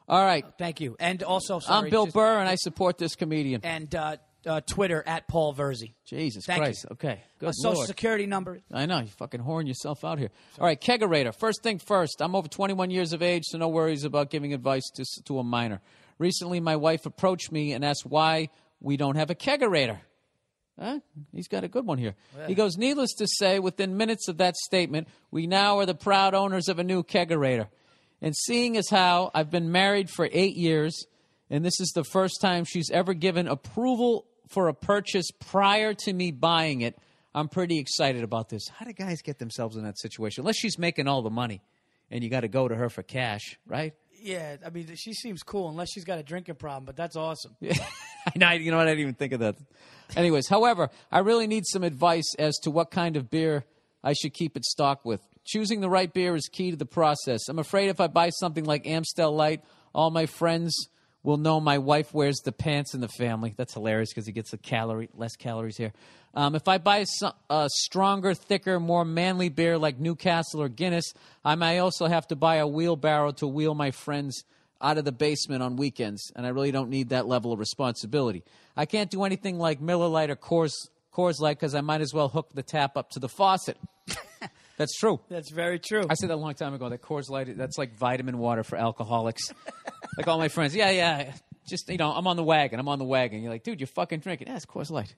All right. Thank you. And also, sorry, I'm Bill just- Burr, and I support this comedian. And uh, uh, Twitter at Paul Verzi. Jesus Thank Christ. you. Okay. Good A social Lord. security number. I know. You fucking whoring yourself out here. All right, kegerator. First thing first. I'm over twenty-one years of age, so no worries about giving advice to, to a minor. Recently, my wife approached me and asked why we don't have a kegerator. Huh? He's got a good one here. Yeah. He goes, needless to say, within minutes of that statement, we now are the proud owners of a new kegerator. And seeing as how I've been married for eight years, and this is the first time she's ever given approval for a purchase prior to me buying it, I'm pretty excited about this. How do guys get themselves in that situation? Unless she's making all the money, and you got to go to her for cash, right? Yeah, I mean, she seems cool unless she's got a drinking problem, but that's awesome. I know, you know what? I didn't even think of that. Anyways, however, I really need some advice as to what kind of beer I should keep it stocked with. Choosing the right beer is key to the process. I'm afraid if I buy something like Amstel Light, all my friends will know my wife wears the pants in the family. That's hilarious because he gets a calorie, less calories here. Um, if I buy a, a stronger, thicker, more manly beer like Newcastle or Guinness, I may also have to buy a wheelbarrow to wheel my friends out of the basement on weekends, and I really don't need that level of responsibility. I can't do anything like Miller Lite or Coors, Coors Light because I might as well hook the tap up to the faucet. That's true. That's very true. I said that a long time ago. That Coors Light, that's like vitamin water for alcoholics. Like all my friends, yeah, yeah, just, you know, I'm on the wagon. I'm on the wagon. You're like, dude, you're fucking drinking. Yeah, it's Coors Light.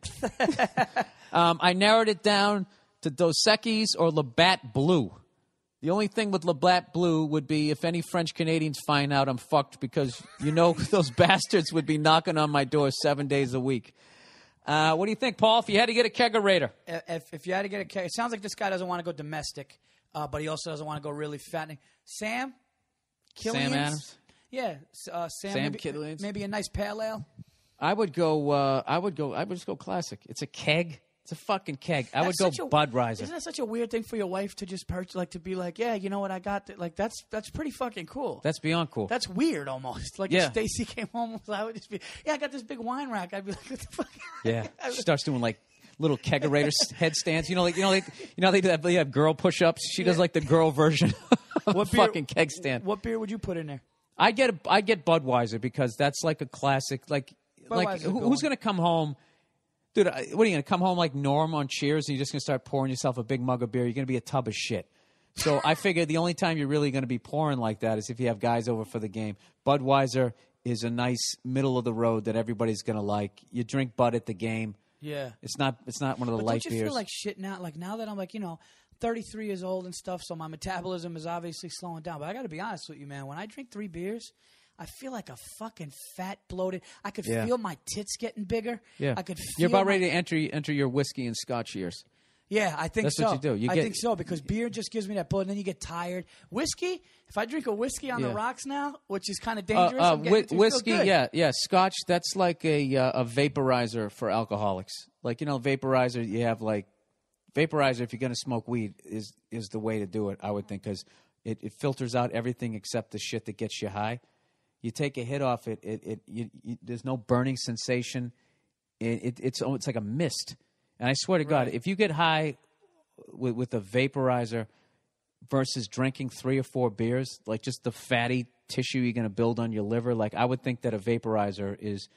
um, I narrowed it down to Dos Equis or Labatt Blue. The only thing with Labatt Blue would be if any French Canadians find out I'm fucked because, you know, those bastards would be knocking on my door seven days a week. Uh, what do you think, Paul, if you had to get a kegerator? If, if you had to get a keg, it sounds like this guy doesn't want to go domestic, uh, but he also doesn't want to go really fattening. Sam? Killian's? Sam Adams? Yeah, uh, Sam. Sam maybe, Killian's? maybe a nice pale ale. I would go. Uh, I would go. I would just go classic. It's a keg. It's a fucking keg. I That's would such go a- Budweiser. Isn't that such a weird thing for your wife to just purchase, like to be like, yeah, you know what, I got th-. like that's that's pretty fucking cool. That's beyond cool. That's weird almost. Like Yeah. if Stacy came home, I would just be, yeah, I got this big wine rack. I'd be like, what the fuck? Yeah, she starts doing like little kegerator headstands. You know, like you know, like you know, they do that. They have girl push-ups. She does like the girl version of What a beer- fucking keg stand. What beer would you put in there? I get a, I get Budweiser because that's like a classic. Like like Budweiser's a who, good who's one. gonna come home? Dude, I- what are you going to come home like Norm on Cheers and you're just going to start pouring yourself a big mug of beer? You're going to be a tub of shit. So I figure the only time you're really going to be pouring like that is if you have guys over for the game. Budweiser is a nice middle of the road that everybody's going to like. You drink Bud at the game. Yeah. It's not It's not one of the But light don't you beers. feel like shit now? Like now that I'm like, you know, thirty-three years old and stuff, so my metabolism is obviously slowing down. But I got to be honest with you, man. When I drink three beers, I feel like a fucking fat, bloated. I could Yeah. feel my tits getting bigger. yeah. I could feel You're about my- ready to enter enter your whiskey and scotch years. Yeah, I think That's so. what you do. You I get- think so because beer just gives me that bloat, and then you get tired. Whiskey, if I drink a whiskey on Yeah. the rocks now, which is kind of Uh, dangerous, uh, I'm getting whi- it to feel whiskey, good. yeah, yeah. Scotch, that's like a uh, a vaporizer for alcoholics. Like, you know, vaporizer, you have like vaporizer. If you're going to smoke weed, is is the way to do it. I would think because it, it filters out everything except the shit that gets you high. You take a hit off it, it, it you, you, there's no burning sensation. It, it it's oh, it's like a mist. And I swear to God, if you get high with, with a vaporizer versus drinking three or four beers, like just the fatty tissue you're going to build on your liver, like I would think that a vaporizer is.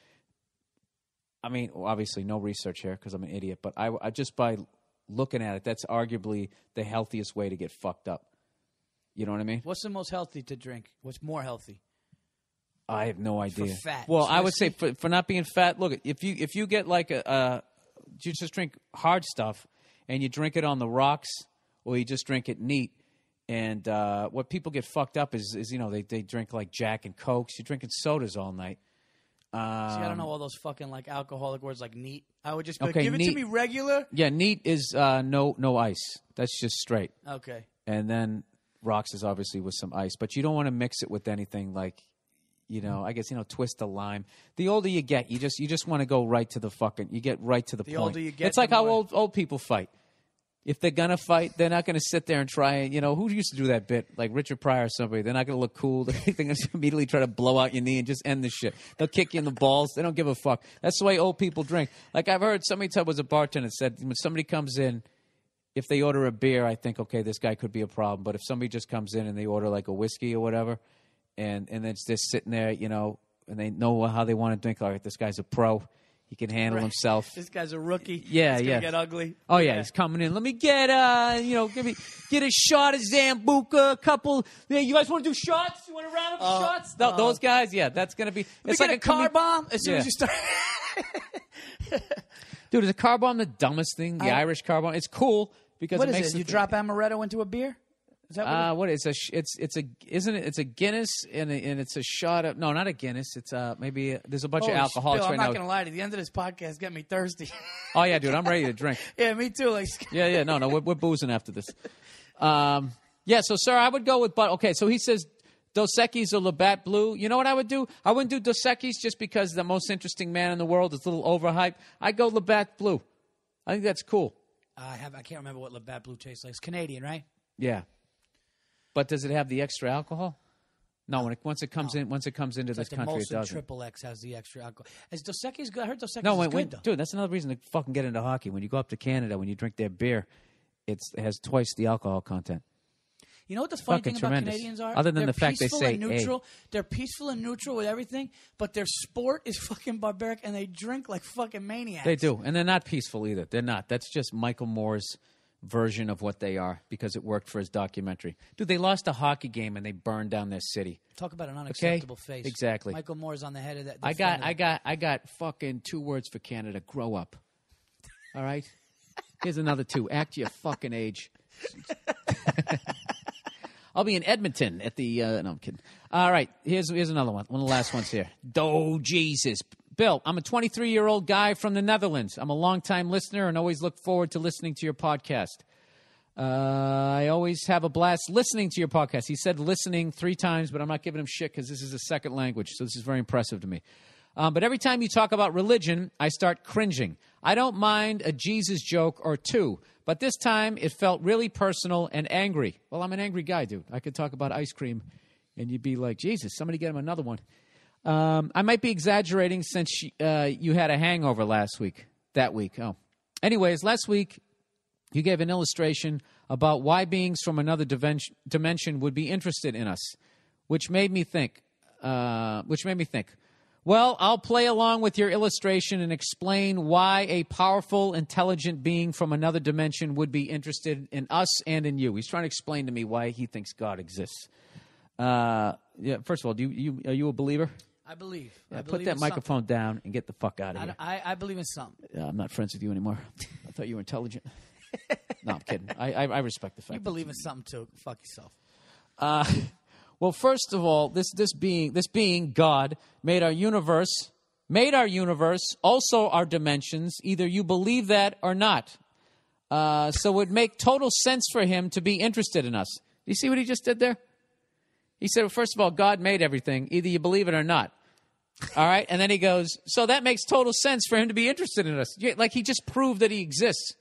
I mean, obviously, no research here because I'm an idiot, but I, I just by looking at it, that's arguably the healthiest way to get fucked up. You know what I mean? What's the most healthy to drink? What's more healthy? I have no idea. fat, well, it's I would say whiskey? for, for not being fat. Look, if you if you get like a, uh, you just drink hard stuff and you drink it on the rocks, or you just drink it neat. And uh, what people get fucked up is, is you know they, they drink like Jack and Cokes. You're drinking sodas all night. See, I don't know Um, all those fucking like alcoholic words like neat. I would just be Okay, like, give it to neat. me regular. Yeah, neat is uh, no no ice. That's just straight. Okay. And then rocks is obviously with some ice, but you don't want to mix it with anything like, you know, I guess, you know, twist a lime. The older you get, you just you just want to go right to the fucking. You get right to the, The point. older you get, it's like the how more- old old people fight. If they're gonna fight, they're not gonna sit there and try and, you know, who used to do that bit, like Richard Pryor or somebody. They're not gonna look cool. They're gonna immediately try to blow out your knee and just end the shit. They'll kick you in the balls. They don't give a fuck. That's the way old people drink. Like I've heard somebody tell was a bartender said when somebody comes in, if they order a beer, I think, okay, this guy could be a problem. But if somebody just comes in and they order like a whiskey or whatever, and and it's just sitting there, you know, and they know how they want to drink. All right, this guy's a pro. He can handle Right. himself. This guy's a rookie. Yeah, It's gonna yeah. get ugly. Oh yeah, he's coming in. Let me get uh, you know, give me get a shot of Zambuca, a couple. Yeah, you guys want to do shots? You want to round up Uh, shots? Th- uh, those guys, yeah, that's gonna be. Let me It's get like a car commu- bomb as soon Yeah. as you start. Dude, is a car bomb the dumbest thing? The I- Irish car bomb. It's cool because What it is makes it? the You thing- drop amaretto into a beer? Is that what Uh, what is a sh- it's it's a isn't it? It's a Guinness and a, and it's a shot of no, not a Guinness. It's uh maybe a, there's a bunch Holy of alcoholics Bill, right I'm now. not gonna lie to you. The end of this podcast get me thirsty. Oh yeah, dude, I'm ready to drink. Yeah, me too. Like, Yeah, yeah, no, no, we're, we're boozing after this. Um, yeah, so sir, I would go with but okay. So he says Dos Equis or Labatt Blue. You know what I would do? I wouldn't do Dos Equis just because the most interesting man in the world is a little overhyped. I'd go Labatt Blue. I think that's cool. I have. I can't remember what Labatt Blue tastes like. It's Canadian, right? Yeah, but does it have the extra alcohol? No, when it, once it comes in, once it comes into this It's like the country, it Molson doesn't. Triple X has the extra alcohol. Is Dos Equis good? I heard Dos Equis No, is when, good when, though. dude, that's another reason to fucking get into hockey. When you go up to Canada, when you drink their beer, it's, it has twice the alcohol content. You know what the funny fucking thing about tremendous. Canadians are? Other than They're the fact they peaceful say and A. neutral. They're peaceful and neutral with everything, but their sport is fucking barbaric, and they drink like fucking maniacs. They do, and they're not peaceful either. They're not. That's just Michael Moore's version of what they are because it worked for his documentary. Dude, they lost a hockey game and they burned down their city. Talk about an unacceptable face. Exactly. Michael Moore's on the head of that. I got, defender. I got, I got fucking two words for Canada. Grow up. All right. Here's another two. Act your fucking age. I'll be in Edmonton at the. Uh, no, I'm kidding. All right, here's here's another one. One of the last ones here. Oh Jesus, Bill. I'm a twenty-three year old guy from the Netherlands. I'm a longtime listener and always look forward to listening to your podcast. Uh, I always have a blast listening to your podcast. He said listening three times, but I'm not giving him shit because this is a second language, so this is very impressive to me. Um, but every time you talk about religion, I start cringing. I don't mind a Jesus joke or two, but this time it felt really personal and angry. Well, I'm an angry guy, dude. I could talk about ice cream, and you'd be like, Jesus, somebody get him another one. Um, I might be exaggerating since uh, you had a hangover last week, that week. Oh. Anyways, last week you gave an illustration about why beings from another dimension, dimension would be interested in us, which made me think, uh, which made me think, well, I'll play along with your illustration and explain why a powerful, intelligent being from another dimension would be interested in us and in you. He's trying to explain to me why he thinks God exists. Uh, yeah. First of all, do you, you are you a believer? I believe. Yeah, I put believe that in microphone down and get the fuck out of something. here. I, I, I believe in something. Uh, I'm not friends with you anymore. I thought you were intelligent. No, I'm kidding. I, I, I respect the fact. You that believe in something too. Fuck yourself. Uh, well, first of all, this this being this being God made our universe, made our universe, also our dimensions. Either you believe that or not. Uh, so it would make total sense for him to be interested in us. You see what he just did there? He said, well, first of all, God made everything. Either you believe it or not. All right, and then he goes, so that makes total sense for him to be interested in us. Yeah, like he just proved that he exists.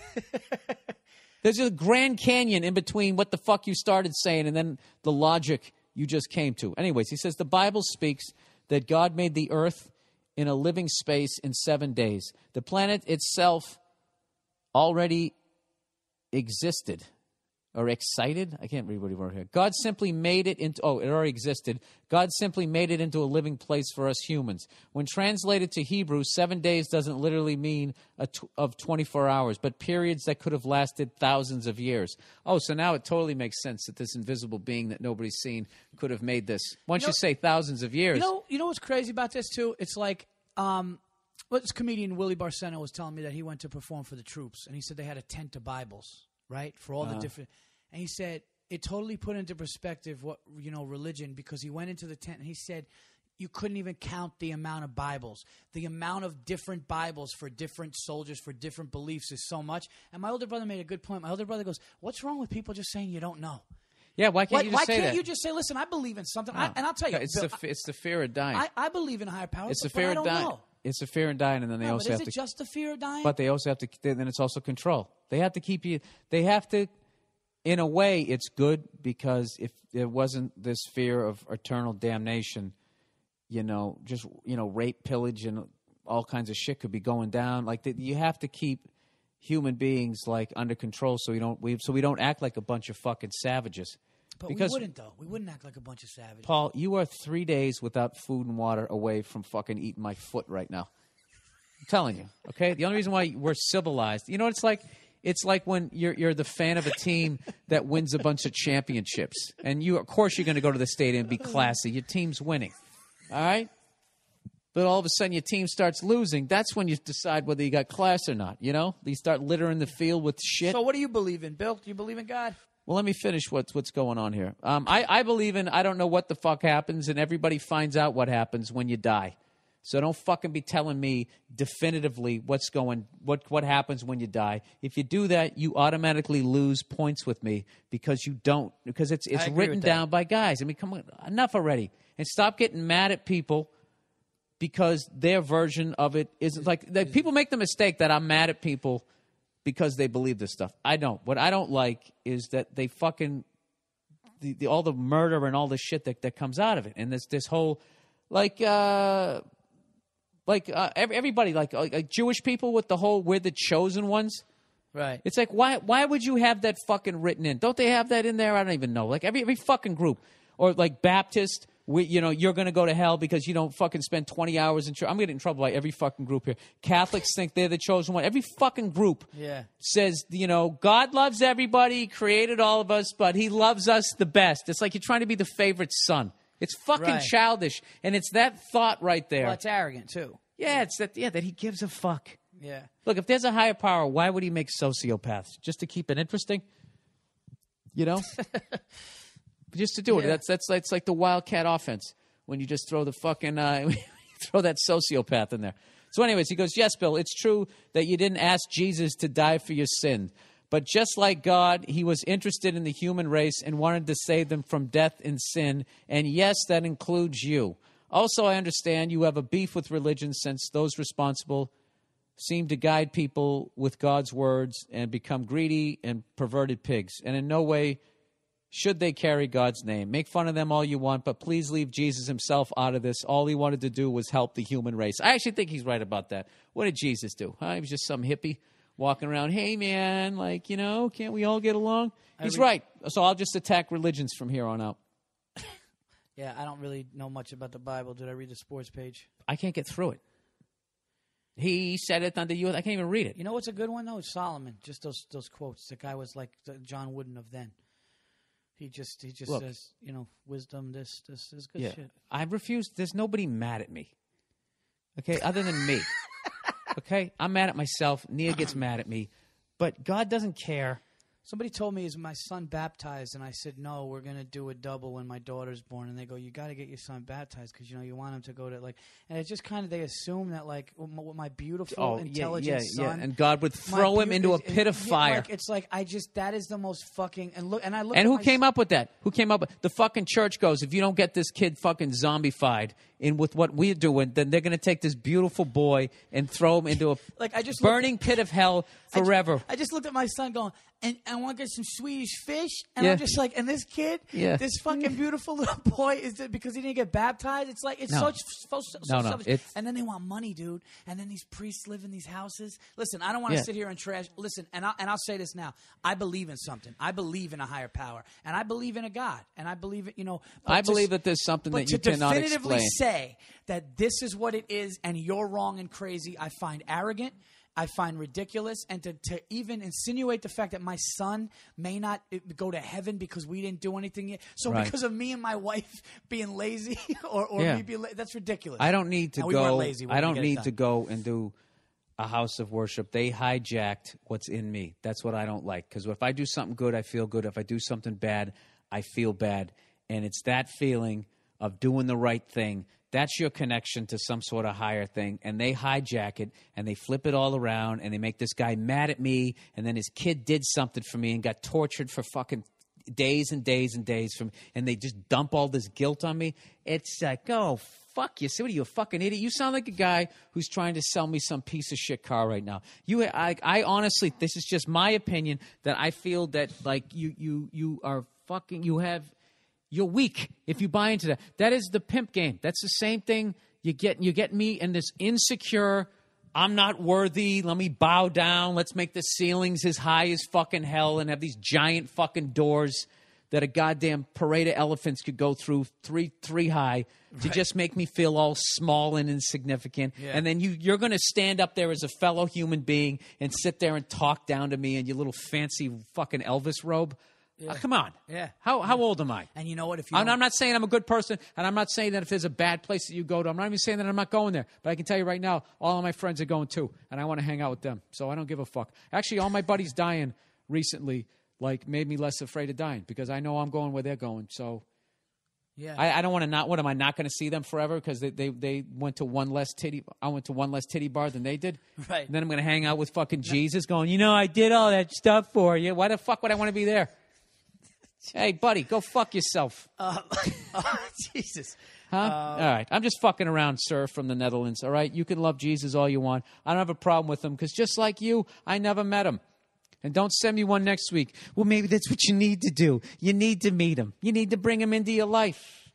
There's a Grand Canyon in between what the fuck you started saying and then the logic you just came to. Anyways, he says the Bible speaks that God made the earth in a living space in seven days. The planet itself already existed. Or excited? I can't read what he wrote here. God simply made it into, oh, it already existed. God simply made it into a living place for us humans. When translated to Hebrew, seven days doesn't literally mean a t- of twenty-four hours, but periods that could have lasted thousands of years. Oh, so now it totally makes sense that this invisible being that nobody's seen could have made this. Once you, You know- you say thousands of years. You know, you know what's crazy about this too? It's like, um, well, this comedian Willie Barcena was telling me that he went to perform for the troops, and he said they had a tent of Bibles, right, for all the different. And he said it totally put into perspective what you know religion, because he went into the tent and he said you couldn't even count the amount of Bibles, the amount of different Bibles for different soldiers for different beliefs is so much. And my older brother made a good point. My older brother goes, "What's wrong with people just saying you don't know?" yeah, why can't Why, you why just say can't that? you just say, "Listen, I believe in something," No. I, and I'll tell you, it's Bill, the it's the fear of dying. I, I believe in a higher power. it's the but fear I of don't dying. know. It's the fear of dying, and then they No, also but is have it to. just the fear of dying? But they also have to. Then it's also control. They have to keep you. They have to. In a way, it's good because if there wasn't this fear of eternal damnation, you know, just you know, rape, pillage, and all kinds of shit could be going down. Like the, you have to keep human beings like under control, so we don't we so we don't act like a bunch of fucking savages. But Because- we wouldn't, though. We wouldn't act like a bunch of savages. Paul, you are three days without food and water away from fucking eating my foot right now. I'm telling you, okay? The only reason why we're civilized, you know what it's like? It's like when you're you're the fan of a team that wins a bunch of championships. And you, of course, you're going to go to the stadium and be classy. Your team's winning, all right? But all of a sudden your team starts losing. That's when you decide whether you got class or not, you know? You start littering the field with shit. So what do you believe in, Bill? Do you believe in God? Well, let me finish what's what's going on here. Um, I, I believe in I don't know what the fuck happens, and everybody finds out what happens when you die. So don't fucking be telling me definitively what's going what what happens when you die. If you do that, you automatically lose points with me because you don't because it's it's agree written with that. down by guys. I mean, come on, enough already, and stop getting mad at people because their version of it isn't like, like people make the mistake that I'm mad at people because they believe this stuff. I don't. What I don't like is that they fucking the, the all the murder and all the shit that, that comes out of it, and this this whole like uh, like uh, every, everybody like, like like Jewish people with the whole we're the chosen ones. Right. It's like why why would you have that fucking written in? Don't they have that in there? I don't even know. Like every every fucking group or like Baptist. We, you know, you're going to go to hell because you don't fucking spend twenty hours in church. I'm going to get in trouble by every fucking group here. Catholics think they're the chosen one. Every fucking group Yeah. says, you know, God loves everybody, he created all of us, but he loves us the best. It's like you're trying to be the favorite son. It's fucking Right. childish. And it's that thought right there. Well, it's arrogant, too. yeah, it's that, yeah, that he gives a fuck. Yeah. Look, if there's a higher power, why would he make sociopaths? Just to keep it interesting? You know? Just to do it. Yeah. That's that's that's like the wildcat offense when you just throw the fucking uh, throw that sociopath in there. So, anyways, he goes, "Yes, Bill, it's true that you didn't ask Jesus to die for your sin, but just like God, he was interested in the human race and wanted to save them from death and sin. And yes, that includes you. Also, I understand you have a beef with religion since those responsible seem to guide people with God's words and become greedy and perverted pigs. And in no way should they carry God's name. Make fun of them all you want, but please leave Jesus himself out of this. All he wanted to do was help the human race." I actually think he's right about that. What did Jesus do? Huh? He was just some hippie walking around, hey, man, like, you know, can't we all get along? He's re- right. So I'll just attack religions from here on out. Yeah, I don't really know much about the Bible. Did I read the sports page? I can't get through it. He said it under you. I can't even read it. You know what's a good one, though? It's Solomon. Just those those quotes. The guy was like the John Wooden of then. He just he just Look. says, you know, wisdom, this, this is good Yeah. shit. I refuse. There's nobody mad at me. Okay, other than me. Okay, I'm mad at myself. Nia gets mad at me, but God doesn't care. Somebody told me, is my son baptized? And I said, no, we're going to do a double when my daughter's born. And they go, you got to get your son baptized because, you know, you want him to go to, like, and it's just kind of, they assume that, like, with my beautiful, Oh, yeah, intelligent yeah, yeah. son. And God would my throw him beau- into a is- is- pit of yeah, fire. Like, it's like, I just, that is the most fucking, and look, and I look And at who my came s- up with that? Who came up with the fucking church goes, if you don't get this kid fucking zombified in with what we're doing, then they're going to take this beautiful boy and throw him into a Like, I just looked- burning pit of hell I ju- forever. I just looked at my son going, and I want to get some Swedish fish. And Yeah. I'm just like, and this kid, Yeah. this fucking beautiful little boy, is it because he didn't get baptized? It's like, it's No. such, so, so, No, no, selfish. it's- And then they want money, dude. And then these priests live in these houses. Listen, I don't want to Yeah. sit here and trash. Listen, and I'll, and I'll say this now. I believe in something. I believe in a higher power. And I believe in a God. And I believe, it, you know. but I to believe s- that there's something but that you to cannot definitively explain. say that this is what it is and you're wrong and crazy, I find arrogant. I find ridiculous, and to, to even insinuate the fact that my son may not uh, go to heaven because we didn't do anything yet. So Right. because of me and my wife being lazy, or, or Yeah. me being la- that's ridiculous. I don't need to Now, we go. weren't lazy. We I were don't gonna get it need done. to go and do a house of worship. They hijacked what's in me. That's what I don't like. Because if I do something good, I feel good. If I do something bad, I feel bad. And it's that feeling of doing the right thing. That's your connection to some sort of higher thing. And they hijack it and they flip it all around and they make this guy mad at me. And then his kid did something for me and got tortured for fucking days and days and days from, and they just dump all this guilt on me. It's like, oh, fuck you. See, what are you, a fucking idiot? You sound like a guy who's trying to sell me some piece of shit car right now. You, I, I honestly, this is just my opinion, that I feel that, like, you, you, you are fucking, you have, you're weak if you buy into that. That is the pimp game. That's the same thing. You get, you get me in this insecure, I'm not worthy, let me bow down, let's make the ceilings as high as fucking hell and have these giant fucking doors that a goddamn parade of elephants could go through three three high to just make me feel all small and insignificant. Yeah. And then you, you're going to stand up there as a fellow human being and sit there and talk down to me in your little fancy fucking Elvis robe. Yeah. Uh, come on. Yeah. How how old am I? And you know what? If you I'm, don't- I'm not saying I'm a good person, and I'm not saying that if there's a bad place that you go to, I'm not even saying that I'm not going there. But I can tell you right now, all of my friends are going too, and I want to hang out with them. So I don't give a fuck. Actually, all my buddies dying recently like made me less afraid of dying because I know I'm going where they're going. So yeah. I, I don't want to not. What am I not going to see them forever because they, they they went to one less titty? I went to one less titty bar than they did. Right. And then I'm going to hang out with fucking Jesus, going, you know, I did all that stuff for you. Why the fuck would I want to be there? Hey, buddy, go fuck yourself. Uh, oh, Jesus. Huh? All right. I'm just fucking around, sir, from the Netherlands. All right. You can love Jesus all you want. I don't have a problem with him because just like you, I never met him. And don't send me one next week. Well, maybe that's what you need to do. You need to meet him. You need to bring him into your life.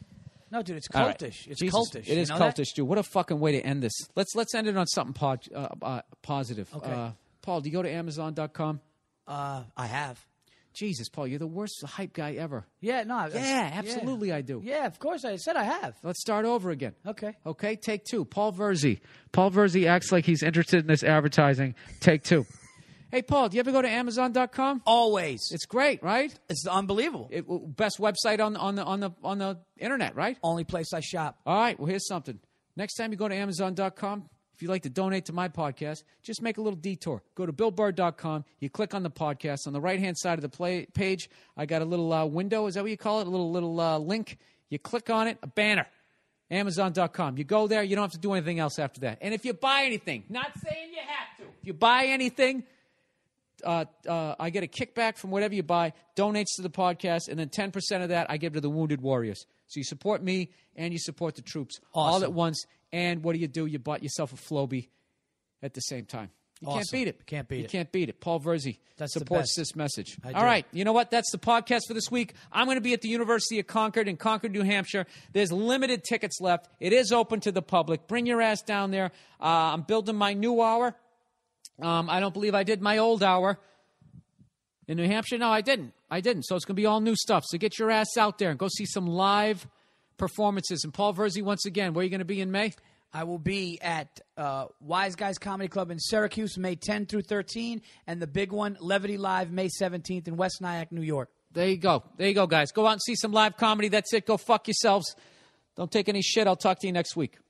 No, dude, it's All right. cultish. It's Jesus, cultish. It You is know that? cultish, dude. What a fucking way to end this. Let's let's end it on something pod, uh, uh, positive. Okay. Uh, Paul, do you go to Amazon dot com? Uh, I have. Jesus, Paul, you're the worst hype guy ever. Yeah, no. I- Yeah, absolutely I do. Yeah, of course. I said I have. Let's start over again. Okay. Okay, take two. Paul Verzi. Paul Verzi acts like he's interested in this advertising. Take two. Hey, Paul, do you ever go to Amazon dot com? Always. It's great, right? It's unbelievable. It, best website on, on the on the on the internet, right? Only place I shop. All right. Well, here's something. Next time you go to Amazon dot com, if you'd like to donate to my podcast, just make a little detour. Go to Bill Burr dot com. You click on the podcast. On the right-hand side of the play, page, I got a little uh, window. Is that what you call it? A little little uh, link. You click on it, a banner. Amazon dot com. You go there. You don't have to do anything else after that. And if you buy anything, not saying you have to, if you buy anything, uh, uh, I get a kickback from whatever you buy, donates to the podcast, and then ten percent of that I give to the Wounded Warriors. So you support me and you support the troops all Awesome. at once. And what do you do? You bought yourself a Floby at the same time. You can't Awesome. beat it. Can't beat you it. can't beat it. Paul Verzi That's the supports best. this message. I All do. right. You know what? That's the podcast for this week. I'm going to be at the University of Concord in Concord, New Hampshire. There's limited tickets left. It is open to the public. Bring your ass down there. Uh, I'm building my new hour. Um, I don't believe I did my old hour in New Hampshire. No, I didn't. I didn't. So it's going to be all new stuff. So get your ass out there and go see some live performances. And Paul Verzi, once again, where are you going to be in May? I will be at uh, Wise Guys Comedy Club in Syracuse, May tenth through thirteenth, and the big one, Levity Live, May seventeenth in West Nyack, New York. There you go. There you go, guys. Go out and see some live comedy. That's it. Go fuck yourselves. Don't take any shit. I'll talk to you next week.